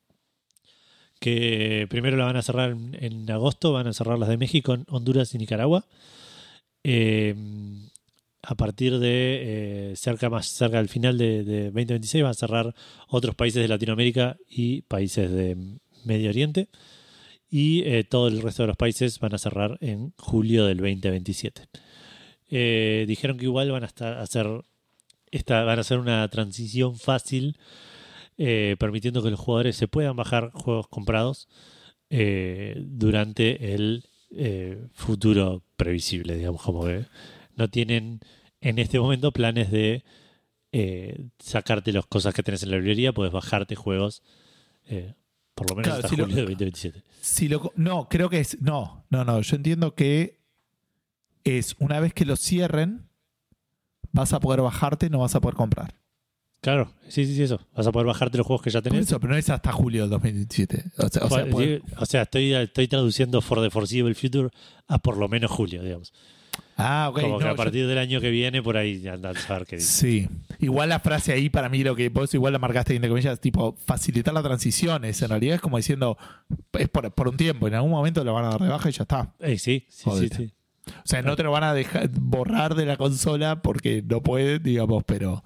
Que primero la van a cerrar en, en agosto, van a cerrar las de México, Honduras y Nicaragua. Eh, a partir de eh, cerca más cerca del final de, de veinte veintiséis van a cerrar otros países de Latinoamérica y países de Medio Oriente. Y eh, todo el resto de los países van a cerrar en julio del veinte veintisiete. Eh, dijeron que igual van a estar, hacer esta, van a hacer una transición fácil, eh, permitiendo que los jugadores se puedan bajar juegos comprados eh, durante el eh, futuro previsible, digamos, como que no tienen en este momento planes de eh, sacarte las cosas que tenés en la librería, puedes bajarte juegos eh, por lo menos Claro, hasta si lo- julio de veinte veintisiete. Si lo, no, creo que es. No, no, no. Yo entiendo que es una vez que lo cierren, vas a poder bajarte, no vas a poder comprar. Claro, sí, sí, sí, eso. Vas a poder bajarte los juegos que ya Por tenés. eso, pero no es hasta julio del dos mil veintisiete. O sea, o sea, Joder, poder- sí, o sea, estoy, estoy traduciendo for the foreseeable future a por lo menos julio, digamos. ah, ok. Como que no, a yo- partir del año que viene, por ahí andar a saber qué dice. Sí. Igual la frase ahí para mí, lo que vos igual la marcaste entre comillas, tipo, facilitar la transición. Es, en realidad es como diciendo, es por, por un tiempo. En algún momento lo van a dar de baja y ya está. Eh, sí, sí, sí, Jodete. sí. O sea, no te lo van a dejar borrar de la consola porque no pueden, digamos, pero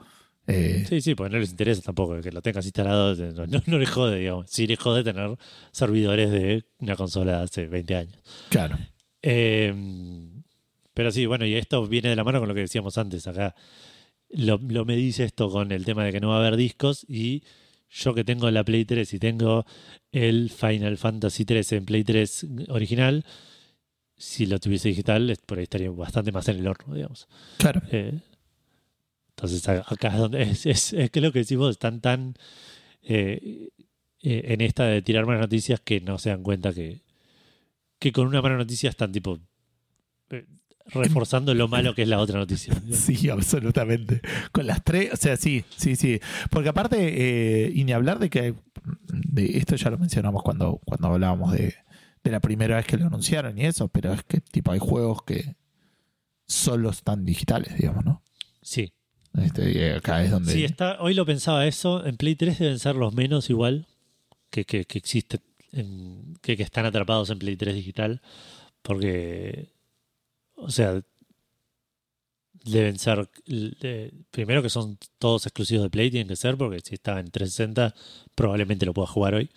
Eh, Sí, sí, porque no les interesa tampoco que lo tengas instalado, no, no, no les jode, digamos. Sí les jode tener servidores de una consola de hace veinte años. claro. Eh, pero sí, bueno, y esto viene de la mano con lo que decíamos antes. Acá lo, lo me dice esto con el tema de que no va a haber discos, y yo que tengo la Play tres y tengo el Final Fantasy trece en Play tres original, si lo tuviese digital, por ahí estaría bastante más en el horno, digamos. Claro. Eh, entonces acá es donde es, es, es que lo que decimos, están tan eh, eh, en esta de tirar malas noticias que no se dan cuenta que, que con una mala noticia están tipo eh, reforzando lo malo que es la otra noticia. Sí, absolutamente. Con las tres, o sea, sí, sí, sí. Porque aparte, eh, y ni hablar de que de esto ya lo mencionamos cuando, cuando hablábamos de, de la primera vez que lo anunciaron y eso, pero es que tipo hay juegos que solo están digitales, digamos, ¿no? Sí. Este, y acá es donde... Sí, está, hoy lo pensaba eso. En Play tres deben ser los menos igual que, que, que existen, en, que, que están atrapados en Play tres digital. Porque, o sea, deben ser, de, primero que son todos exclusivos de Play, tienen que ser, porque si está en trescientos sesenta probablemente lo pueda jugar hoy.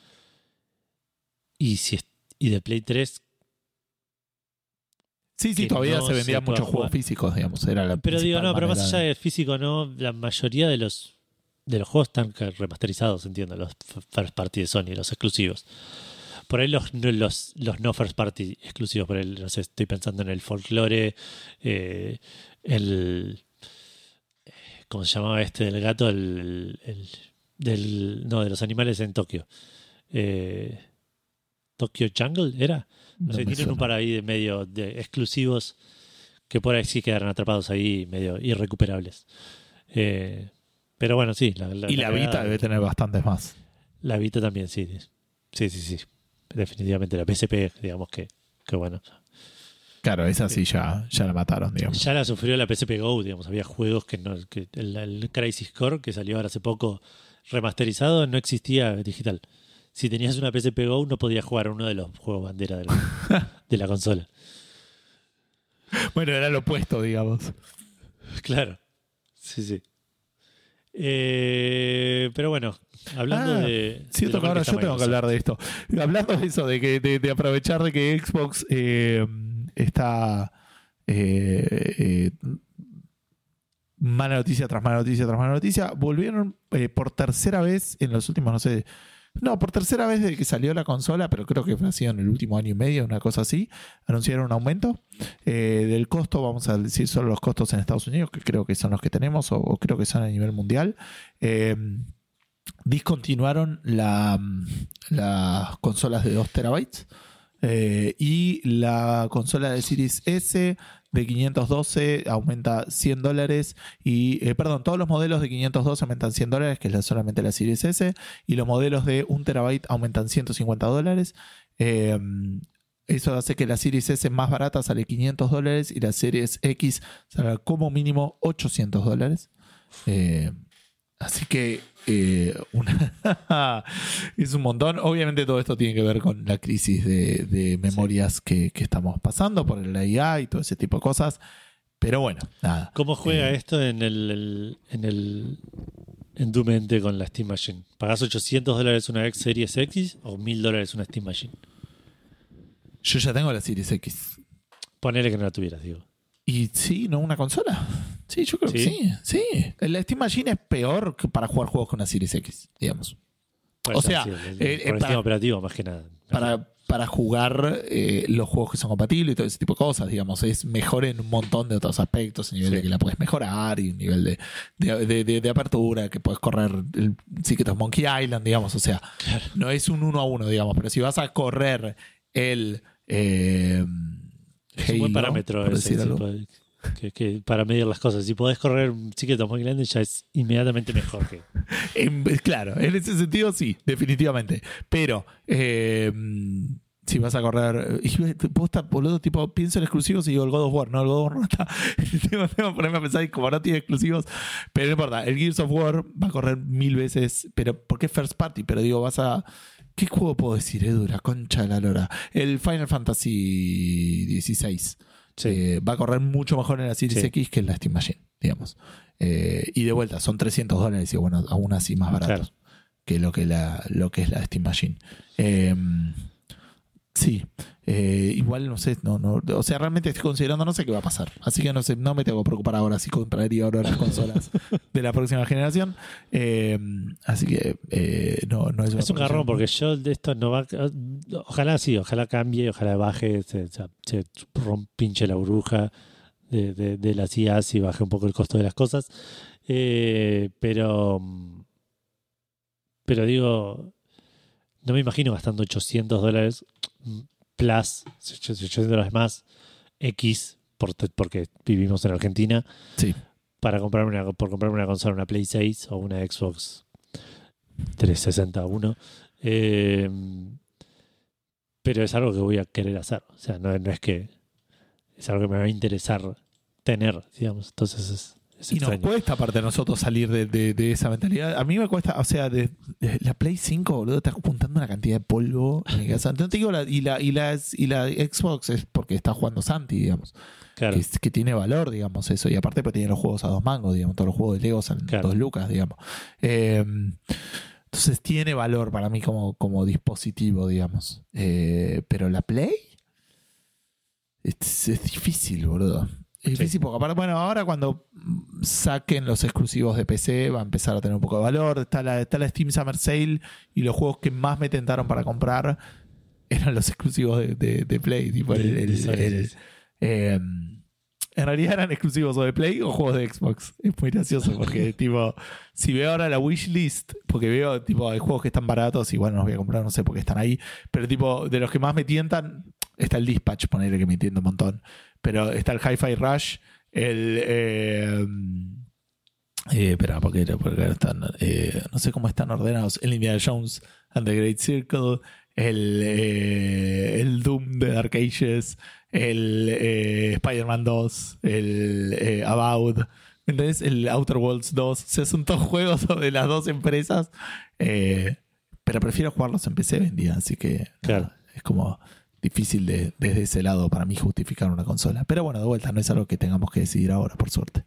Y, si es, y de Play tres... Sí, sí, todavía no se vendían muchos juegos jugar. físicos, digamos. Era la pero digo, no, pero más allá de... de físico, no, la mayoría de los de los juegos están remasterizados, entiendo, los first party de Sony, los exclusivos. Por ahí los, los, los no first party exclusivos, por ahí, no sé, estoy pensando en el Folklore, eh, el... ¿Cómo se llamaba este del gato? El, el, del, no, de los animales en Tokio. Eh, ¿Tokyo Jungle era? No sé, no tienen suena. Un par ahí de medio de exclusivos que por ahí sí quedaron atrapados ahí medio irrecuperables. Eh, pero bueno, sí. La, la, y la, la Vita debe tener bastantes más. La Vita también, sí. Sí, sí, sí. Definitivamente la P S P, digamos que, que bueno. Claro, esa sí ya, ya la mataron, digamos. Ya la sufrió la P S P Go, digamos. Había juegos que no. Que el, el Crisis Core, que salió ahora hace poco remasterizado, no existía digital. Si tenías una P S P Go no podías jugar a uno de los juegos bandera de la, de la consola. Bueno, era lo opuesto, digamos. Claro. Sí, sí. Eh, pero bueno, hablando ah, de... Cierto de que ahora yo tengo que hablar de esto. Hablando de eso, de, que, de, de aprovechar de que Xbox eh, está... Eh, eh, mala noticia tras mala noticia tras mala noticia. Volvieron eh, por tercera vez en los últimos, no sé... No, por tercera vez desde que salió la consola, pero creo que ha sido en el último año y medio, una cosa así, anunciaron un aumento eh, del costo, vamos a decir solo los costos en Estados Unidos, que creo que son los que tenemos, o, o creo que son a nivel mundial. Eh, discontinuaron la, las consolas de dos terabytes eh, y la consola de Series S de quinientos doce aumenta cien dólares y, eh, perdón, todos los modelos de quinientos doce aumentan cien dólares, que es la, solamente la Series S, y los modelos de un terabyte aumentan ciento cincuenta dólares. Eh, eso hace que la Series S más barata sale quinientos dólares y la Series X sale como mínimo ochocientos dólares. Eh, así que eh, una es un montón. Obviamente todo esto tiene que ver con la crisis de, de memorias sí. que, que estamos pasando por el A I y todo ese tipo de cosas. Pero bueno, nada. ¿Cómo juega eh, esto en el, el, en el en tu mente con la Steam Machine? ¿Pagás ochocientos dólares una X Series X o mil dólares una Steam Machine? Yo ya tengo la Series X. Ponele que no la tuvieras, digo. Y sí, ¿no? ¿Una consola? Sí, yo creo ¿Sí? que sí. Sí. La Steam Machine es peor que para jugar juegos con una Series X, digamos. Bueno, o sea, sí, el, eh, por el sistema operativo, más que nada. Para, para jugar eh, los juegos que son compatibles y todo ese tipo de cosas, digamos. Es mejor en un montón de otros aspectos, a nivel sí. de que la puedes mejorar y un nivel de, de, de, de, de apertura, que puedes correr el Secret of Monkey Island, digamos. O sea, claro. no es un uno a uno, digamos. Pero si vas a correr el... Eh, es un buen parámetro ese, que, que para medir las cosas. Si podés correr Secret of Monkey Island ya es inmediatamente mejor que... en, claro, en ese sentido sí, definitivamente. Pero eh, si vas a correr... Vos estás, boludo, tipo, pienso en exclusivos y digo el God of War. No, el God of War no está. tengo, tengo que ponerme a pensar y como no tiene exclusivos. Pero no importa, el Gears of War va a correr mil veces, pero porque es first party, pero digo, vas a... ¿Qué juego puedo decir, Edu? La concha de la lora. El Final Fantasy dieciséis. Sí. Eh, va a correr mucho mejor en la Series sí. X que en la Steam Machine. digamos. Eh, y de vuelta, son trescientos dólares y bueno, aún así más baratos Claro. que lo que, la, lo que es la Steam Machine. Eh, sí, eh, igual no sé, no, no, o sea, realmente estoy considerando, no sé qué va a pasar. Así que no sé, no me tengo que preocupar ahora si compraría ahora las consolas de la próxima generación. Eh, así que eh, no, no es una Es un garrón porque yo de esto no va. Ojalá sí, ojalá cambie, ojalá baje, se, se, se rom- pinche la burbuja de, de, de las I As y baje un poco el costo de las cosas. Eh, pero. Pero digo, no me imagino gastando ochocientos dólares plus, ochocientos dólares más, X, por, porque vivimos en Argentina, Sí. para comprarme una, por comprarme una consola, una Play seis o una Xbox trescientos sesenta uno. Eh, pero es algo que voy a querer hacer. O sea, no, no es que es algo que me va a interesar tener, digamos. Entonces es, es Y nos extraño. cuesta, aparte de nosotros, salir de, de, de esa mentalidad. A mí me cuesta, o sea, de, de la Play cinco, boludo, está juntando una cantidad de polvo en mi casa. No te digo, la, y, la, y, la, y la Xbox es porque está jugando Santi, digamos. Claro, Que, es- que tiene valor, digamos, eso. Y aparte, pues tiene los juegos a dos mangos, digamos. Todos los juegos de Lego son claro. dos lucas, digamos. Eh, entonces tiene valor para mí como, como dispositivo, digamos. Eh, pero la Play es, es difícil, boludo. Es difícil Sí. porque, aparte, bueno, ahora cuando saquen los exclusivos de P C va a empezar a tener un poco de valor. Está la, está la Steam Summer Sale y los juegos que más me tentaron para comprar eran los exclusivos de, de, de Play. Tipo el, De- el- de Sony, el- sí, sí. eh, en realidad eran exclusivos o de Play o juegos de Xbox. Es muy gracioso porque, tipo, si veo ahora la wishlist, porque veo, tipo, hay juegos que están baratos y bueno, los voy a comprar, no sé por qué están ahí. Pero, tipo, de los que más me tientan, está el Dispatch, ponerle que me tienta un montón. Pero está el Hi-Fi Rush, el. Eh, eh, espera, porque, porque están. Eh, no sé cómo están ordenados. El Indiana Jones and the Great Circle, el, eh, el Doom de Dark Ages, el eh, Spider-Man dos, el eh, About, ¿entendés? El Outer Worlds dos. O sea, son todos juegos de las dos empresas. Eh, pero prefiero jugarlos en P C hoy en día, así que Claro. nada, es como difícil de, desde ese lado para mí justificar una consola. Pero bueno, de vuelta, no es algo que tengamos que decidir ahora, por suerte.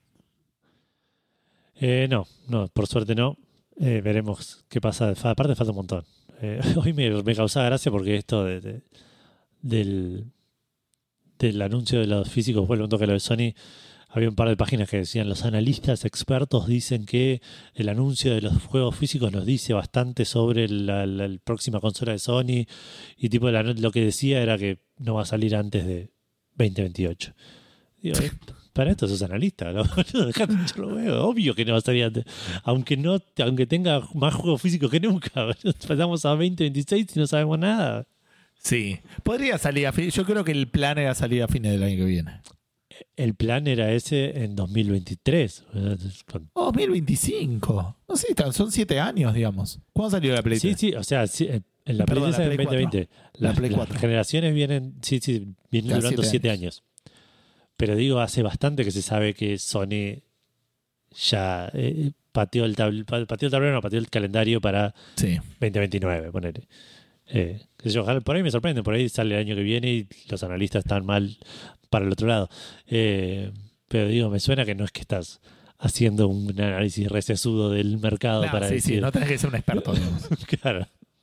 Eh, no, no, por suerte no. Eh, veremos qué pasa. Fa- Aparte falta un montón. Eh, hoy me, me causaba gracia porque esto de, de- del, del anuncio de los físicos, vuelvo un toque a lo de Sony, había un par de páginas que decían los analistas expertos dicen que el anuncio de los juegos físicos nos dice bastante sobre la, la- la próxima consola de Sony y tipo la- lo que decía era que no va a salir antes de veinte veintiocho. Digo, eh, para esto sos analista, ¿no? Dejate hinchar los huevos. Obvio que no va a salir antes. Aunque no, aunque tenga más juegos físicos que nunca. Pasamos a veinte veintiséis y no sabemos nada. Sí, podría salir a fin. Yo creo que el plan era salir a fines del año que viene. El plan era ese en dos mil veintitrés. Con- Oh, dos mil veinticinco. No sé, tan- son siete años, digamos. ¿Cuándo salió la Play Sí, tres? sí, o sea, sí, eh, en la Perdón, Play la tres en Play cuatro. veinte veinte. La Las, Play las cuatro. generaciones vienen, sí, sí, vienen Cada durando siete siete años. Pero digo, hace bastante que se sabe que Sony ya eh, pateó el tabl- pa- pateó el tablero, no, pateó el calendario para Sí. veinte veintinueve, ponele. Eh, qué sé yo, ojalá- por ahí me sorprende, por ahí sale el año que viene y los analistas están mal para el otro lado. Eh, pero digo, me suena que no es que estás haciendo un análisis recesudo del mercado Nah, para sí, decir. sí, no tenés que ser un experto, digamos. Claro.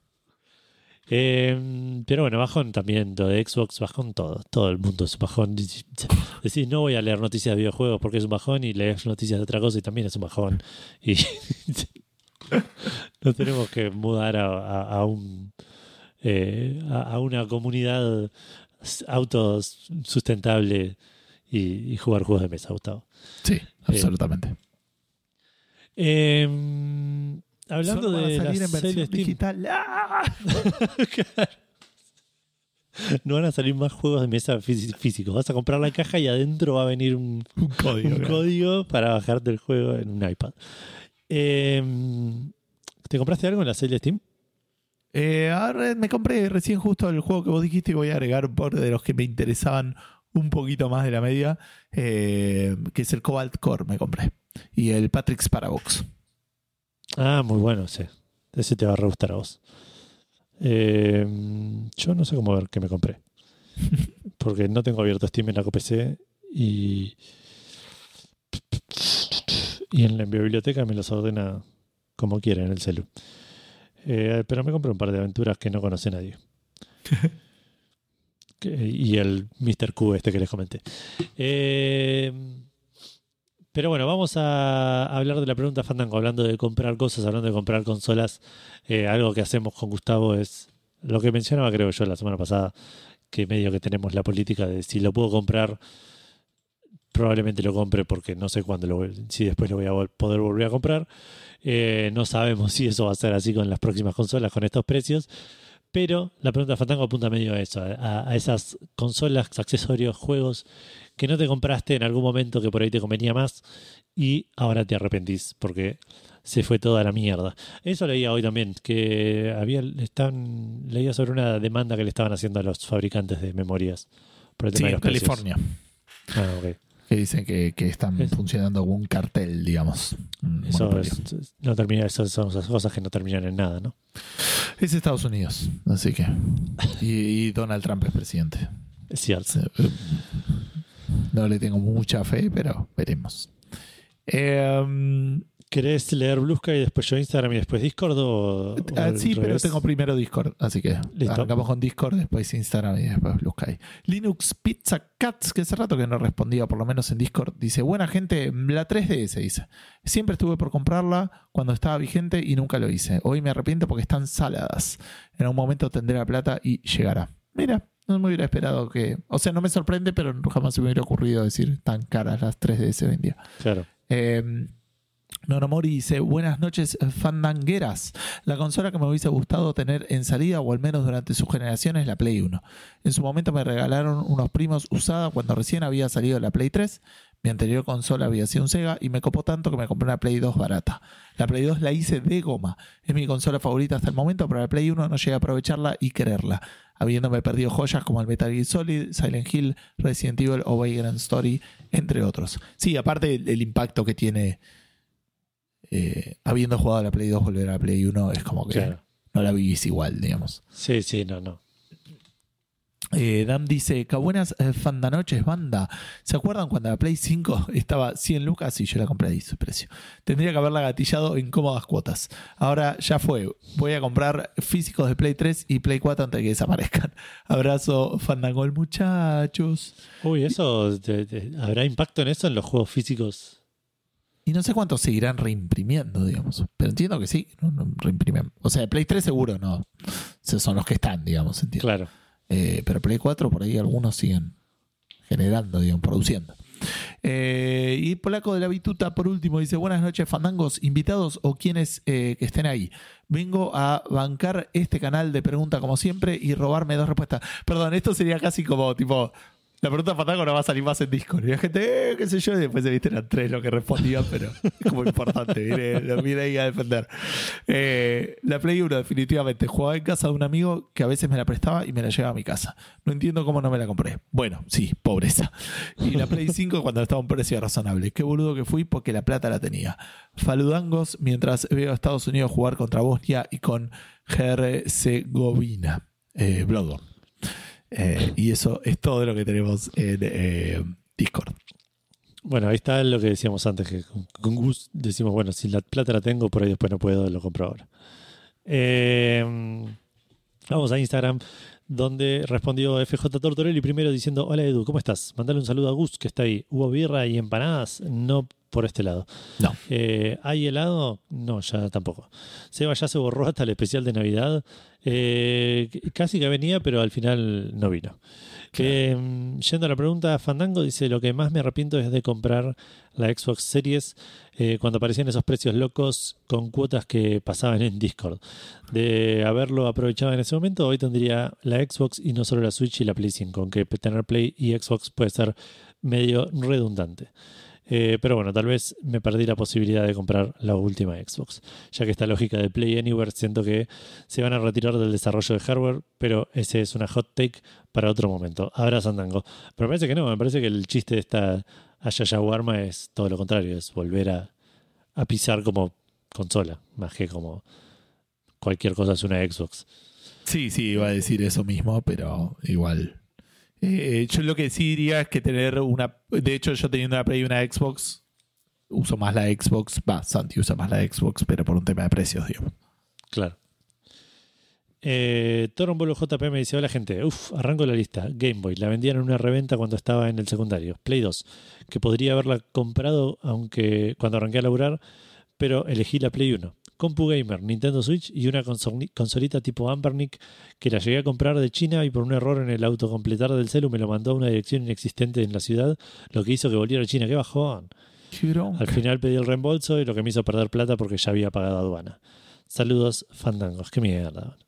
Eh, pero bueno, bajón también, lo de Xbox, bajón todo, todo el mundo es un bajón. Decís, no voy a leer noticias de videojuegos porque es un bajón y lees noticias de otra cosa y también es un bajón. Y nos tenemos que mudar a, a- a un eh, a, a una comunidad autosustentable y, y jugar juegos de mesa, Gustavo. Sí, absolutamente. Eh, hablando Solo van a de salir la en serie versión Steam, digital. ¡Ah! Claro. No van a salir más juegos de mesa fí- físicos. Vas a comprar la caja y adentro va a venir un, Un código. un claro. código para bajarte el juego en un iPad. Eh, ¿Te compraste algo en la serie de Steam? Eh, ahora me compré recién justo el juego que vos dijiste y voy a agregar un par de los que me interesaban un poquito más de la media, eh, que es el Cobalt Core, me compré. Y el Patrick's Parabox. Ah, muy bueno, sí. Ese te va a re gustar a vos. Eh, yo no sé cómo ver qué me compré. Porque no tengo abierto Steam en la P C y Y en la biblioteca me los ordena como quiera en el celu. Eh, pero me compré un par de aventuras que no conoce nadie. que, y el míster Q este que les comenté. Eh, pero bueno, vamos a hablar de la pregunta Fandango. Hablando de comprar cosas, hablando de comprar consolas. Eh, algo que hacemos con Gustavo es lo que mencionaba creo yo la semana pasada, que medio que tenemos la política de si lo puedo comprar, probablemente lo compre porque no sé cuándo lo, si después lo voy a vol- poder volver a comprar. Eh, no sabemos si eso va a ser así con las próximas consolas con estos precios, pero la pregunta Fandango apunta medio a eso, a, a esas consolas, accesorios, juegos que no te compraste en algún momento que por ahí te convenía más y ahora te arrepentís porque se fue toda la mierda. Eso leía hoy también, que había están, leía sobre una demanda que le estaban haciendo a los fabricantes de memorias por el tema Sí, de en los precios. California. Ah, ok. Que dicen que, que están Es- funcionando como un cartel, digamos. Un Eso monopolio. es- no termina, eso son esas cosas que no terminan en nada, ¿no? Es Estados Unidos, así que. Y, y Donald Trump es presidente. Es cierto. Sí, eh, No le tengo mucha fe, pero veremos. Eh, ¿Querés leer Blue Sky y después yo Instagram y después Discord o, o ah, al sí, pero revés? tengo primero Discord, así que Listo. arrancamos con Discord, después Instagram y después Blue Sky. Linux Pizza Cats, que hace rato que no respondía, por lo menos en Discord, dice: buena gente, la tres D S, dice. Siempre estuve por comprarla cuando estaba vigente y nunca lo hice. Hoy me arrepiento porque están saladas. En algún momento tendré la plata y llegará. Mira, no me hubiera esperado que... O sea, no me sorprende, pero jamás se me hubiera ocurrido decir tan caras las tres D S hoy en día. Claro. Eh, Nonomori dice: buenas noches, fandangueras. La consola que me hubiese gustado tener en salida, o al menos durante su generación, es la Play uno. En su momento me regalaron unos primos usada cuando recién había salido la Play tres. Mi anterior consola había sido un Sega y me copó tanto que me compré una Play dos barata. La Play dos la hice de goma. Es mi consola favorita hasta el momento, pero la Play uno no llegué a aprovecharla y quererla, habiéndome perdido joyas como el Metal Gear Solid, Silent Hill, Resident Evil o Vagrant Story, entre otros. Sí, aparte el, el impacto que tiene... Eh, habiendo jugado a la Play dos, volver a la Play uno es como que Claro. no la vivís igual, digamos. Sí, sí, no, no. Eh, Dan dice: qué buenas eh, fandanoches, banda. ¿Se acuerdan cuando la Play cinco estaba cien lucas y yo la compré a ese precio? Tendría que haberla gatillado en cómodas cuotas. Ahora ya fue. Voy a comprar físicos de Play tres y Play cuatro antes de que desaparezcan. Abrazo, fandangol, muchachos. Uy, eso, te- te- ¿habrá impacto en eso en los juegos físicos? Y no sé cuántos seguirán reimprimiendo, digamos. Pero entiendo que sí, no, no reimprimen. O sea, de Play tres seguro no. Esos son los que están, digamos, entiendo. Claro. Eh, pero Play cuatro por ahí algunos siguen generando, digamos, produciendo. Eh, y Polaco de la Bituta, por último, dice: buenas noches, fandangos, invitados o quienes eh, que estén ahí. Vengo a bancar este canal de pregunta como siempre y robarme dos respuestas. Perdón, esto sería casi como tipo... La pregunta Fandango no va a salir más en Discord. Y la gente, eh, qué sé yo, y después se viste eran tres lo que respondían, pero es como importante, viene, lo viene ahí a defender. Eh, la Play uno, definitivamente. Jugaba en casa de un amigo que a veces me la prestaba y me la llevaba a mi casa. No entiendo cómo no me la compré. Bueno, sí, pobreza. Y la Play cinco cuando estaba a un precio razonable. Qué boludo que fui porque la plata la tenía. Faludangos mientras veo a Estados Unidos jugar contra Bosnia y con Herzegovina. Eh, Bloodborne. Eh, y eso es todo lo que tenemos en eh, Discord. Bueno, ahí está lo que decíamos antes, que con, con Gus decimos, bueno, si la plata la tengo, por ahí después no puedo, lo compro ahora. Eh, vamos a Instagram, donde respondió F J Tortorelli primero diciendo: hola Edu, ¿cómo estás? Mandale un saludo a Gus, que está ahí. ¿Hubo birra y empanadas? No por este lado. No. Eh, ¿Hay helado? No, ya tampoco. Seba ya se borró hasta el especial de Navidad. Eh, casi que venía, pero al final no vino. Claro. Eh, yendo a la pregunta, Fandango dice: lo que más me arrepiento es de comprar la Xbox Series eh, cuando aparecían esos precios locos con cuotas que pasaban en Discord. De haberlo aprovechado en ese momento, hoy tendría la Xbox y no solo la Switch y la Play cinco, aunque tener Play y Xbox puede ser medio redundante. Eh, pero bueno, tal vez me perdí la posibilidad de comprar la última Xbox, ya que esta lógica de Play Anywhere siento que se van a retirar del desarrollo de hardware, pero ese es una hot take para otro momento. Abrazo, Fandango. Pero me parece que no, me parece que el chiste de esta Ayaya Warma es todo lo contrario, es volver a, a pisar como consola, más que como cualquier cosa es una Xbox. Sí, sí, iba a decir eso mismo, pero igual. Eh, yo lo que sí diría es que tener una... De hecho, yo teniendo una Play y una Xbox, uso más la Xbox. Va, Santi usa más la Xbox, pero por un tema de precios, digamos. Claro. Eh, Torombolo J P me dice: hola gente, uff, arranco la lista. Game Boy, la vendían en una reventa cuando estaba en el secundario. Play dos, que podría haberla comprado aunque cuando arranqué a laburar, pero elegí la Play uno. Compu Gamer, Nintendo Switch y una consol- consolita tipo Ampernic que la llegué a comprar de China y por un error en el autocompletar del celu me lo mandó a una dirección inexistente en la ciudad, lo que hizo que volviera a China. ¡Qué bajón! Al final pedí el reembolso y lo que me hizo perder plata porque ya había pagado aduana. Saludos, fandangos. ¡Qué mierda!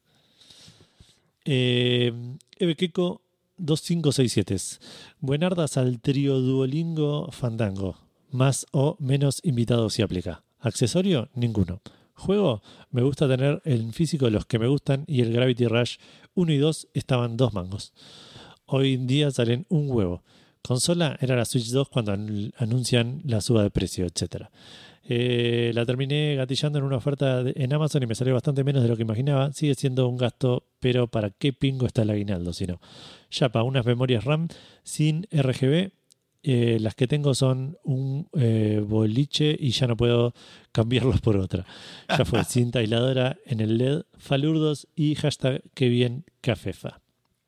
Eh, Ebekeko dos cinco seis siete. Buenardas al trío Duolingo Fandango. Más o menos invitados si aplica. Accesorio, ninguno. Juego, me gusta tener en físico los que me gustan y el Gravity Rush uno y dos estaban dos mangos. Hoy en día salen un huevo. Consola era la Switch dos cuando an- anuncian la suba de precio, etcétera. Eh, la terminé gatillando en una oferta de, en Amazon y me salió bastante menos de lo que imaginaba. Sigue siendo un gasto, pero ¿para qué pingo está el aguinaldo? Si no, ya para unas memorias RAM sin R G B. Eh, las que tengo son un eh, boliche y ya no puedo cambiarlos por otra. Ya fue cinta aisladora en el L E D, falurdos y hashtag que bien cafefa.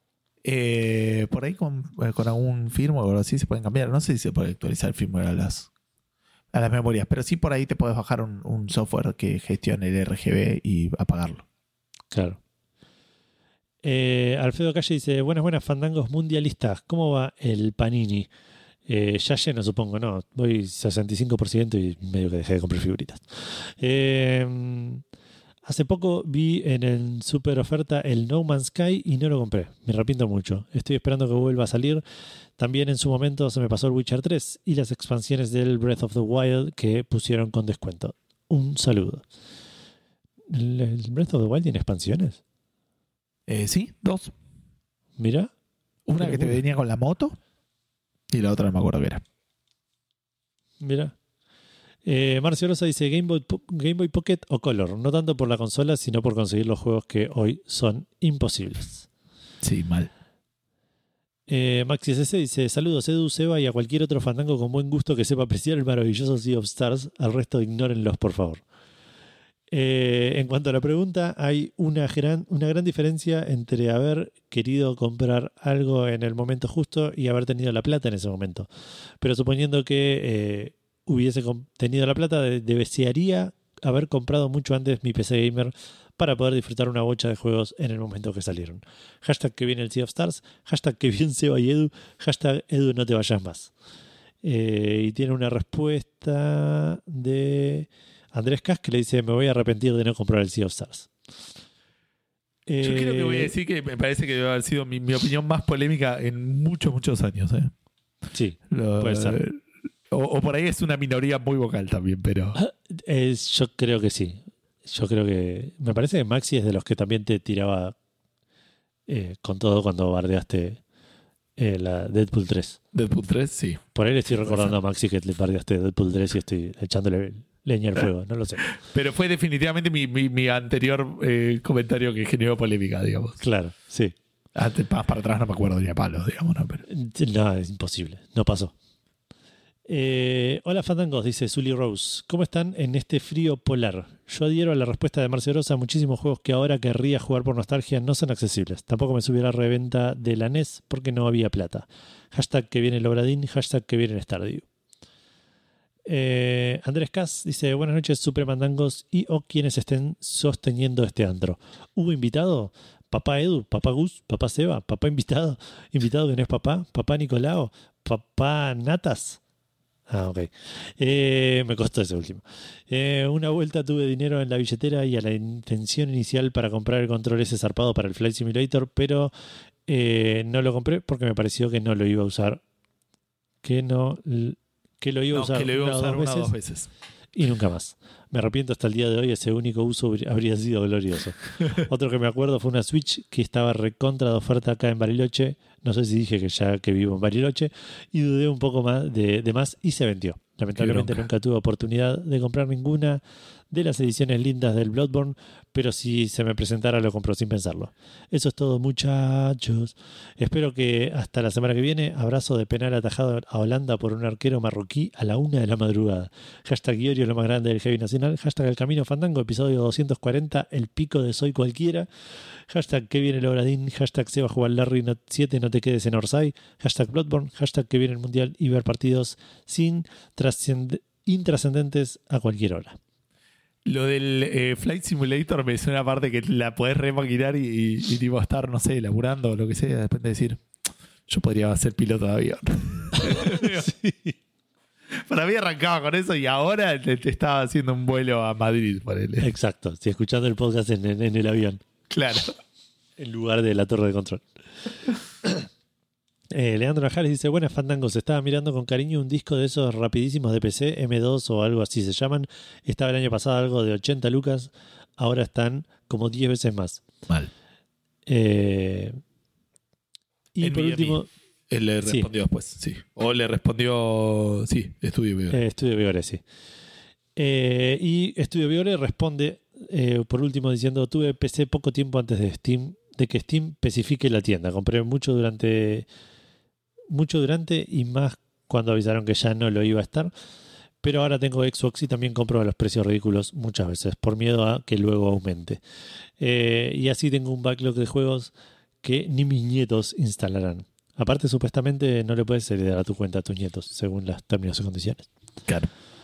Eh, por ahí con, con algún firmware o algo así se pueden cambiar. No sé si se puede actualizar el firmware a las, a las memorias, pero sí por ahí te puedes bajar un, un software que gestione el R G B y apagarlo. Claro. Eh, Alfredo Calle dice: buenas, buenas fandangos mundialistas. ¿Cómo va el Panini? Eh, ya lleno, supongo, no. Voy sesenta y cinco por ciento y medio que dejé de comprar figuritas. Eh, hace poco vi en el super oferta el No Man's Sky y no lo compré. Me arrepiento mucho. Estoy esperando que vuelva a salir. También en su momento se me pasó el Witcher tres y las expansiones del Breath of the Wild que pusieron con descuento. Un saludo. ¿El, el Breath of the Wild tiene expansiones? Eh, sí, dos. Mira. Una que te venía con la moto. Y la otra no me acuerdo qué era. Mira. Eh, Marcio Rosa dice Game Boy, Game Boy Pocket o Color. No tanto por la consola, sino por conseguir los juegos que hoy son imposibles. Sí, mal. Eh, Maxi S C dice: saludos Edu, Seba y a cualquier otro fandango con buen gusto que sepa apreciar el maravilloso Sea of Stars. Al resto ignórenlos, por favor. Eh, en cuanto a la pregunta, hay una gran, una gran diferencia entre haber querido comprar algo en el momento justo y haber tenido la plata en ese momento. Pero suponiendo que eh, hubiese tenido la plata, de, desearía haber comprado mucho antes mi P C Gamer para poder disfrutar una bocha de juegos en el momento que salieron. Hashtag que viene el Sea of Stars, hashtag que viene Seba y Edu, hashtag Edu no te vayas más. Eh, y tiene una respuesta de Andrés Cas que le dice: me voy a arrepentir de no comprar el Sea of Stars. Eh, Yo creo que voy a decir que me parece que debe haber sido mi, mi opinión más polémica en muchos, muchos años. ¿eh? Sí, Lo, puede ser. O, o por ahí es una minoría muy vocal también, pero... Es, yo creo que sí. Yo creo que... Me parece que Maxi es de los que también te tiraba eh, con todo cuando bardeaste eh, la Deadpool tres. Deadpool tres, sí. Por ahí le estoy recordando a Maxi que le bardeaste Deadpool tres y estoy echándole leña al fuego, no lo sé. Pero fue definitivamente mi, mi, mi anterior eh, comentario que generó polémica, digamos. Claro, sí. Antes, más para atrás no me acuerdo ni a palos, digamos. No, pero... no es imposible, no pasó. Eh, hola fandangos, dice Zully Rose. ¿Cómo están en este frío polar? Yo adhiero a la respuesta de Marcio Rosa. Muchísimos juegos que ahora querría jugar por nostalgia no son accesibles. Tampoco me subí a la reventa de la N E S porque no había plata. Hashtag que viene el Obradín, hashtag que viene el Stardew. Eh, Andrés Cas dice: buenas noches supremandangos y o quienes estén sosteniendo este antro. ¿Hubo invitado? ¿Papá Edu? ¿Papá Gus? ¿Papá Seba? ¿Papá invitado? ¿Invitado que no es papá? ¿Papá Nicolao? ¿Papá Natas? Ah, ok. Eh, me costó ese último. Eh, una vuelta tuve dinero en la billetera y a la intención inicial para comprar el control ese zarpado para el Flight Simulator, pero eh, no lo compré porque me pareció que no lo iba a usar. Que no... Que lo iba a no, usar, que lo iba a usar una, una o o dos dos veces, veces. Y nunca más. Me arrepiento hasta el día de hoy, ese único uso habría sido glorioso. Otro que me acuerdo fue una Switch que estaba recontra de oferta acá en Bariloche. No sé si dije que ya que vivo en Bariloche. Y dudé un poco más de, de más y se vendió. Lamentablemente nunca tuve oportunidad de comprar ninguna de las ediciones lindas del Bloodborne, pero si se me presentara lo compro sin pensarlo. Eso es todo, muchachos. Espero que hasta la semana que viene. Abrazo de penal atajado a Holanda por un arquero marroquí a la una de la madrugada. Hashtag Iorio, lo más grande del heavy nacional. Hashtag El Camino Fandango, episodio doscientos cuarenta, el pico de Soy Cualquiera. Hashtag que viene el Obradín. Hashtag Seba Juan Larry siete, no te quedes en Orsay. Hashtag Bloodborne. Hashtag que viene el Mundial y ver partidos sin trascend- intrascendentes a cualquier hora. Lo del eh, Flight Simulator me suena aparte que la podés remaquinar y, y, y tipo estar, no sé, laburando o lo que sea, de repente decir, yo podría ser piloto de avión. Sí. Para mí arrancaba con eso y ahora te, te estaba haciendo un vuelo a Madrid, por él. Exacto, sí, escuchando el podcast en, en, en el avión. Claro. En lugar de la torre de control. Eh, Leandro Najales dice, buenas fandangos, estaba mirando con cariño un disco de esos rapidísimos de P C, M dos o algo así se llaman. Estaba el año pasado algo de ochenta lucas, ahora están como diez veces más. Mal. Eh, y en por mi, último... Él le respondió sí. después, sí. O le respondió, sí, Estudio Vigore. Eh, Estudio Vigore, sí. Eh, y Estudio Vigore responde, eh, por último, diciendo, tuve P C poco tiempo antes de Steam, de que Steam especifique la tienda. Compré mucho durante... mucho durante y más cuando avisaron que ya no lo iba a estar, pero ahora tengo Xbox y también compro a los precios ridículos muchas veces por miedo a que luego aumente, eh, y así tengo un backlog de juegos que ni mis nietos instalarán. Aparte, supuestamente no le puedes heredar a tu cuenta a tus nietos según los términos y condiciones. Claro.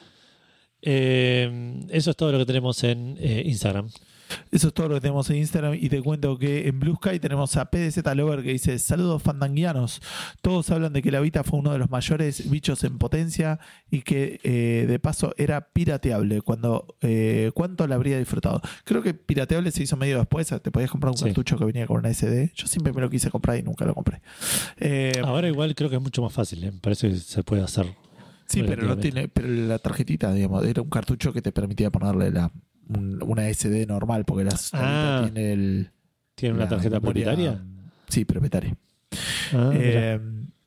Eh, eso es todo lo que tenemos en eh, Instagram. Eso es todo lo que tenemos en Instagram y te cuento que en Blue Sky tenemos a P D Z Lover que dice saludos fandanguianos, todos hablan de que la Vita fue uno de los mayores bichos en potencia y que eh, de paso era pirateable. Cuando eh, ¿cuánto la habría disfrutado? Creo que pirateable se hizo medio después, te podías comprar un sí. cartucho que venía con una S D. Yo siempre me lo quise comprar y nunca lo compré. Eh, Ahora igual creo que es mucho más fácil, ¿eh? Me parece que se puede hacer. Sí, pero no tiene, pero la tarjetita, digamos, era un cartucho que te permitía ponerle la una S D normal, porque la ah, tiene el... ¿Tiene una tarjeta memoria, propietaria? Sí, propietaria. Ah, eh,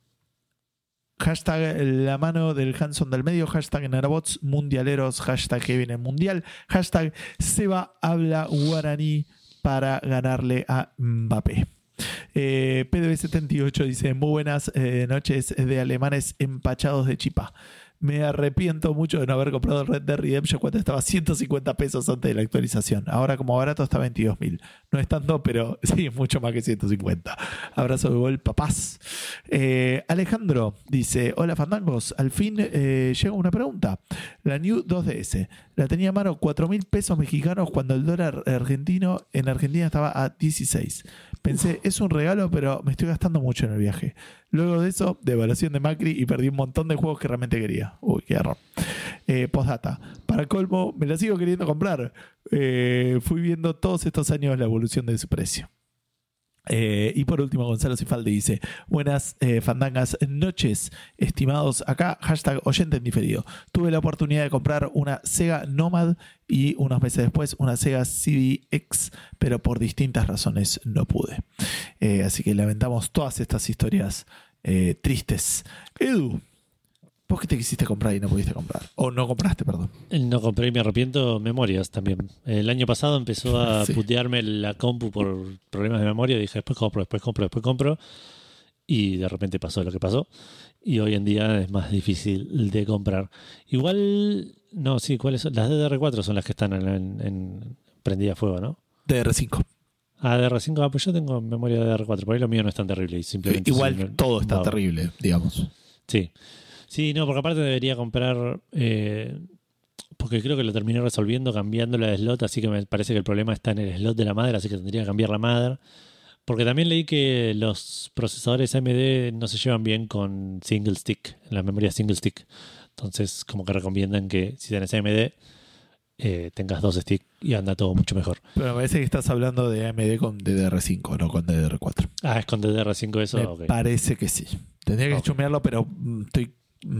hashtag la mano del Hanson del medio, hashtag Nerabots mundialeros, hashtag que viene mundial, hashtag Seba habla guaraní para ganarle a Mbappé. Eh, P D B setenta y ocho dice muy buenas eh, noches de alemanes empachados de chipa. Me arrepiento mucho de no haber comprado el Red Dead Redemption cuando estaba a ciento cincuenta pesos antes de la actualización. Ahora como barato está veintidós mil. No es tanto, pero sí, es mucho más que ciento cincuenta. Abrazo de gol, papás. Eh, Alejandro dice, hola fandangos, al fin eh, llega una pregunta. La New dos D S, la tenía a mano cuatro mil pesos mexicanos cuando el dólar argentino en Argentina estaba a dieciséis. Pensé, Uf. es un regalo, pero me estoy gastando mucho en el viaje. Luego de eso, devaluación de Macri y perdí un montón de juegos que realmente quería. Uy, qué error. Eh, postdata. Para colmo, me la sigo queriendo comprar. Eh, fui viendo todos estos años la evolución de su precio. Eh, y por último, Gonzalo Cifaldi dice, buenas eh, fandangas noches, estimados acá, hashtag oyente en diferido. Tuve la oportunidad de comprar una Sega Nomad y unos meses después una Sega C D X, pero por distintas razones no pude. Eh, así que lamentamos todas estas historias eh, tristes. Edu, ¿vos qué te quisiste comprar y no pudiste comprar? O no compraste, perdón. No compré y me arrepiento. Memorias también. El año pasado empezó a sí. putearme la compu por problemas de memoria. Dije, después compro, después compro, después compro. Y de repente pasó lo que pasó. Y hoy en día es más difícil de comprar. Igual, no, sí, ¿cuáles son? Las D D R cuatro son las que están en, en, en prendida a fuego, ¿no? D D R cinco. Ah, D D R cinco, ah, pues yo tengo memoria de D D R cuatro. Por ahí lo mío no es tan terrible. Y simplemente Igual no, todo está no. terrible, digamos. Sí. Sí, no, porque aparte debería comprar, eh, porque creo que lo terminé resolviendo cambiando la slot, así que me parece que el problema está en el slot de la madre, así que tendría que cambiar la madre. Porque también leí que los procesadores A M D no se llevan bien con single stick, en la memoria single stick. Entonces, como que recomiendan que si tenés A M D, eh, tengas dos sticks y anda todo mucho mejor. Pero me parece que estás hablando de A M D con D D R cinco, no con D D R cuatro. Ah, ¿es con D D R cinco eso? Me okay. parece que sí. Tendría que okay. chumearlo, pero estoy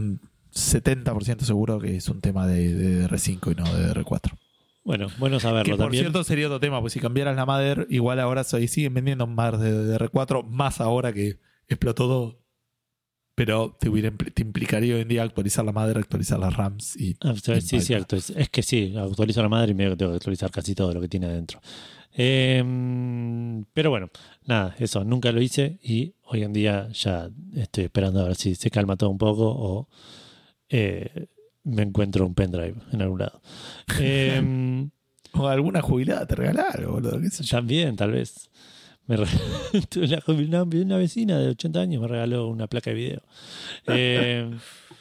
setenta por ciento seguro que es un tema de, de D D R cinco y no de D D R cuatro. Bueno, bueno saberlo que por también. Por cierto sería otro tema, pues si cambiaras la madre, igual ahora soy, siguen vendiendo más de D D R cuatro, más ahora que explotó todo. pero te, hubiera, te implicaría hoy en día actualizar la madre, actualizar las RAMs y... Ah, sí, es cierto. Es, es que sí, actualizo la madre y medio que tengo que actualizar casi todo lo que tiene adentro. Eh, pero bueno, nada, eso, nunca lo hice y hoy en día ya estoy esperando a ver si se calma todo un poco o eh, me encuentro un pendrive en algún lado. Eh, o alguna jubilada te regalaron, boludo, qué sé yo. También, tal vez. Me re... una, una vecina de ochenta años me regaló una placa de video. Eh,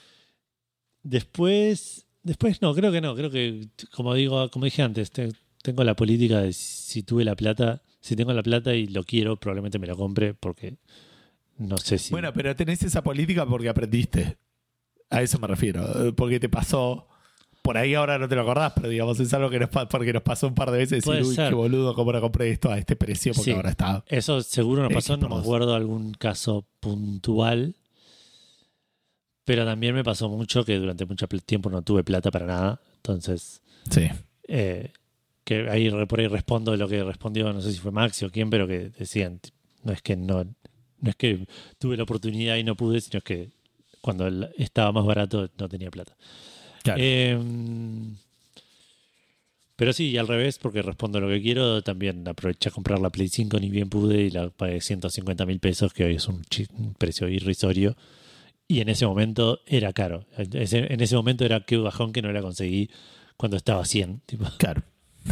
después, después no, creo que no. Creo que, como digo, como dije antes, te, tengo la política de si tuve la plata, si tengo la plata y lo quiero, probablemente me lo compre porque no sé si... Bueno, pero tenés esa política porque aprendiste. A eso me refiero. Porque te pasó... Por ahí ahora no te lo acordás, pero digamos, es algo que nos, porque nos pasó un par de veces decir, uy, qué boludo, cómo no compré esto a este precio, porque sí, ahora está. Eso seguro nos pasó, no me acuerdo algún caso puntual, pero también me pasó mucho que durante mucho tiempo no tuve plata para nada, entonces sí. Eh, que ahí por ahí respondo lo que respondió, no sé si fue Maxi o quién, pero que decían, no es que no, no es que tuve la oportunidad y no pude, sino es que cuando estaba más barato no tenía plata. Claro. Eh, pero sí, y al revés, porque respondo lo que quiero, también aproveché a comprar la Play cinco, ni bien pude, y la pagué ciento cincuenta mil pesos, que hoy es un, un precio irrisorio. Y en ese momento era caro. Ese, en ese momento era que bajón que no la conseguí cuando estaba a cien. Tipo. Claro.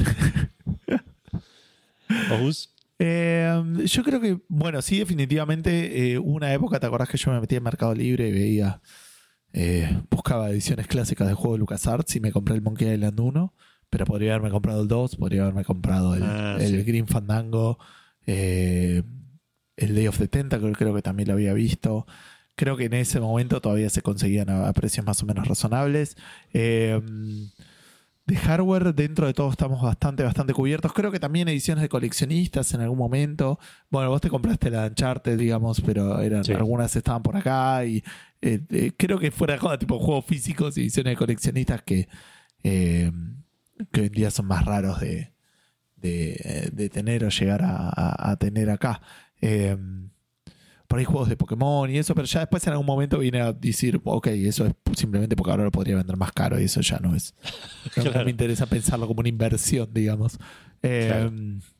¿Vos? Eh, yo creo que, bueno, sí, definitivamente, eh, una época, ¿te acordás que yo me metí en Mercado Libre y veía... Eh, buscaba ediciones clásicas de juegos de LucasArts y me compré el Monkey Island uno, pero podría haberme comprado el dos, podría haberme comprado el, ah, el sí. Grim Fandango, eh, el Day of the Tentacle, creo que también lo había visto. Creo que en ese momento todavía se conseguían a, a precios más o menos razonables. Eh, de hardware, dentro de todo estamos bastante, bastante cubiertos. Creo que también ediciones de coleccionistas en algún momento. Bueno, vos te compraste la Uncharted, digamos, pero eran, sí. algunas estaban por acá y eh, eh, creo que fuera de joda, tipo juegos físicos y ediciones de coleccionistas que, eh, que hoy en día son más raros de, de, de tener o llegar a, a, a tener acá. Eh, por ahí juegos de Pokémon y eso, pero ya después en algún momento viene a decir, ok, eso es simplemente porque ahora lo podría vender más caro y eso ya no es. No, claro. No me interesa pensarlo como una inversión, digamos. Eh, claro.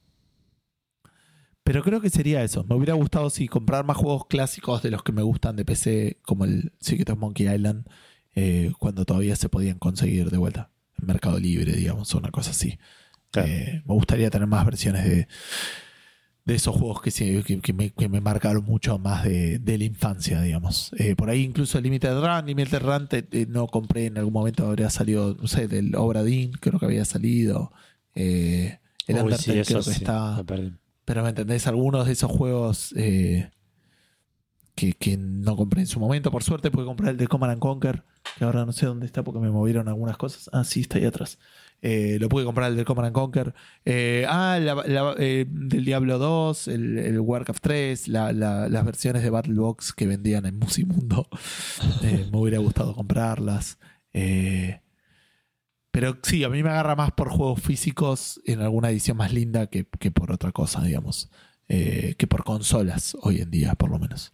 Pero creo que sería eso. Me hubiera gustado sí comprar más juegos clásicos de los que me gustan de P C, como el Secret of Monkey Island, eh, cuando todavía se podían conseguir de vuelta en Mercado Libre, digamos, o una cosa así. Claro. Eh, me gustaría tener más versiones de de esos juegos que, sí, que, que, me, que me marcaron mucho más de, de la infancia, digamos. Eh, por ahí incluso el Limited Run, Limited Run te, te, no compré, en algún momento habría salido, no sé, del Obra Dinn, creo que había salido. Eh, el Uy, Undertale sí, creo que sí, está... Me pero me entendés, algunos de esos juegos eh, que, que no compré en su momento. Por suerte pude comprar el de Command and Conquer, que ahora no sé dónde está porque me movieron algunas cosas. Ah, sí, está ahí atrás. Eh, lo pude comprar el del Command and Conquer. Eh, ah, la, la, eh, del Diablo dos, el, el Warcraft tres, la, la, las versiones de Battle Box que vendían en Musimundo. Eh, me hubiera gustado comprarlas. Eh, pero sí, a mí me agarra más por juegos físicos en alguna edición más linda que, que por otra cosa, digamos. Eh, que por consolas hoy en día, por lo menos.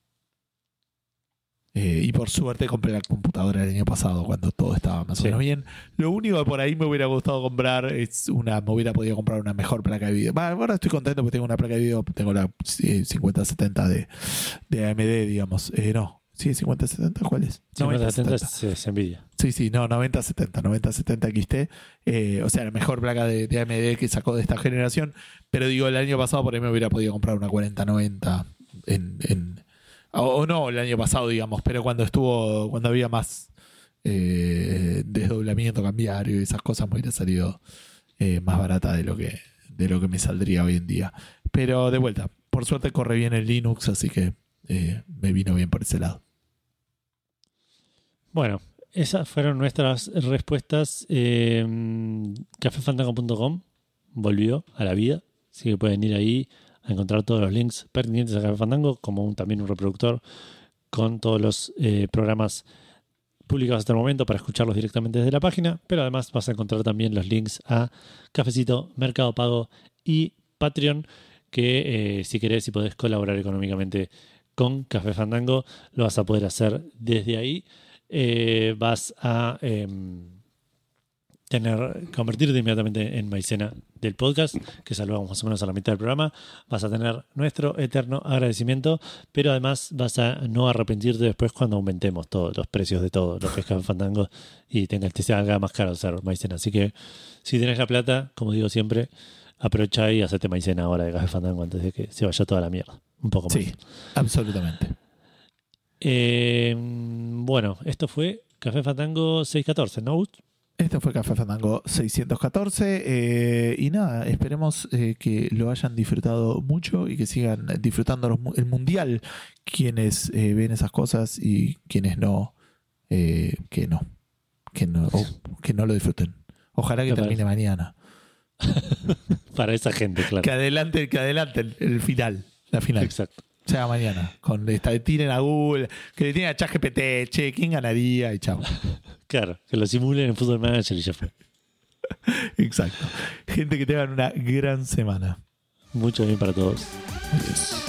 Eh, y por suerte compré la computadora el año pasado cuando todo estaba más sí. o menos bien. Lo único que por ahí me hubiera gustado comprar es una, me hubiera podido comprar una mejor placa de video. Bueno, ahora estoy contento porque tengo una placa de video, tengo la eh, cincuenta setenta de, de A M D, digamos. Eh, no, sí, cincuenta setenta, ¿cuál es? cincuenta setenta es Nvidia. Sí, sí, no, noventa setenta, noventa setenta X T. Eh, o sea, la mejor placa de, de A M D que sacó de esta generación. Pero digo, el año pasado por ahí me hubiera podido comprar una cuarenta noventa en... en o no el año pasado, digamos, pero cuando estuvo, cuando había más eh, desdoblamiento cambiario y esas cosas, me hubiera salido eh, más barata de lo que de lo que me saldría hoy en día. Pero de vuelta, por suerte corre bien el Linux, así que eh, me vino bien por ese lado. Bueno, esas fueron nuestras respuestas. Eh, café fandango punto com volvió a la vida, así que pueden ir ahí a encontrar todos los links pertinentes a Café Fandango, como un, también un reproductor con todos los eh, programas publicados hasta el momento para escucharlos directamente desde la página, pero además vas a encontrar también los links a Cafecito, Mercado Pago y Patreon, que eh, si querés y podés colaborar económicamente con Café Fandango. Lo vas a poder hacer desde ahí. Eh, vas a eh, tener, convertirte inmediatamente en maicena del podcast, que salvamos más o menos a la mitad del programa. Vas a tener nuestro eterno agradecimiento, pero además vas a no arrepentirte después cuando aumentemos todos los precios de todo lo que es Café Fandango y tenga, te salga más caro ser maicena. Así que si tenés la plata, como digo siempre, aprovecha y hacete maicena ahora de Café Fandango antes de que se vaya toda la mierda. Un poco más. Sí, absolutamente. Eh, bueno, esto fue Café Fandango seiscientos catorce, ¿no, Gus? Esto fue Café Fandango seiscientos catorce eh, y nada, esperemos eh, que lo hayan disfrutado mucho y que sigan disfrutando los mu- el mundial quienes eh, ven esas cosas y quienes no, eh, que no, que no, o que no lo disfruten. Ojalá que Me termine parece. mañana. Para esa gente, claro. Que adelante, que adelante el, el final, la final. Exacto. Sea mañana. Con esta, tiren a Google, que le tiren a ChatGPT, che, ¿quién ganaría? Y chao. Claro, que lo simulen en Football Manager y ya fue. Exacto. Gente, que tengan una gran semana. Mucho bien para todos. Adiós.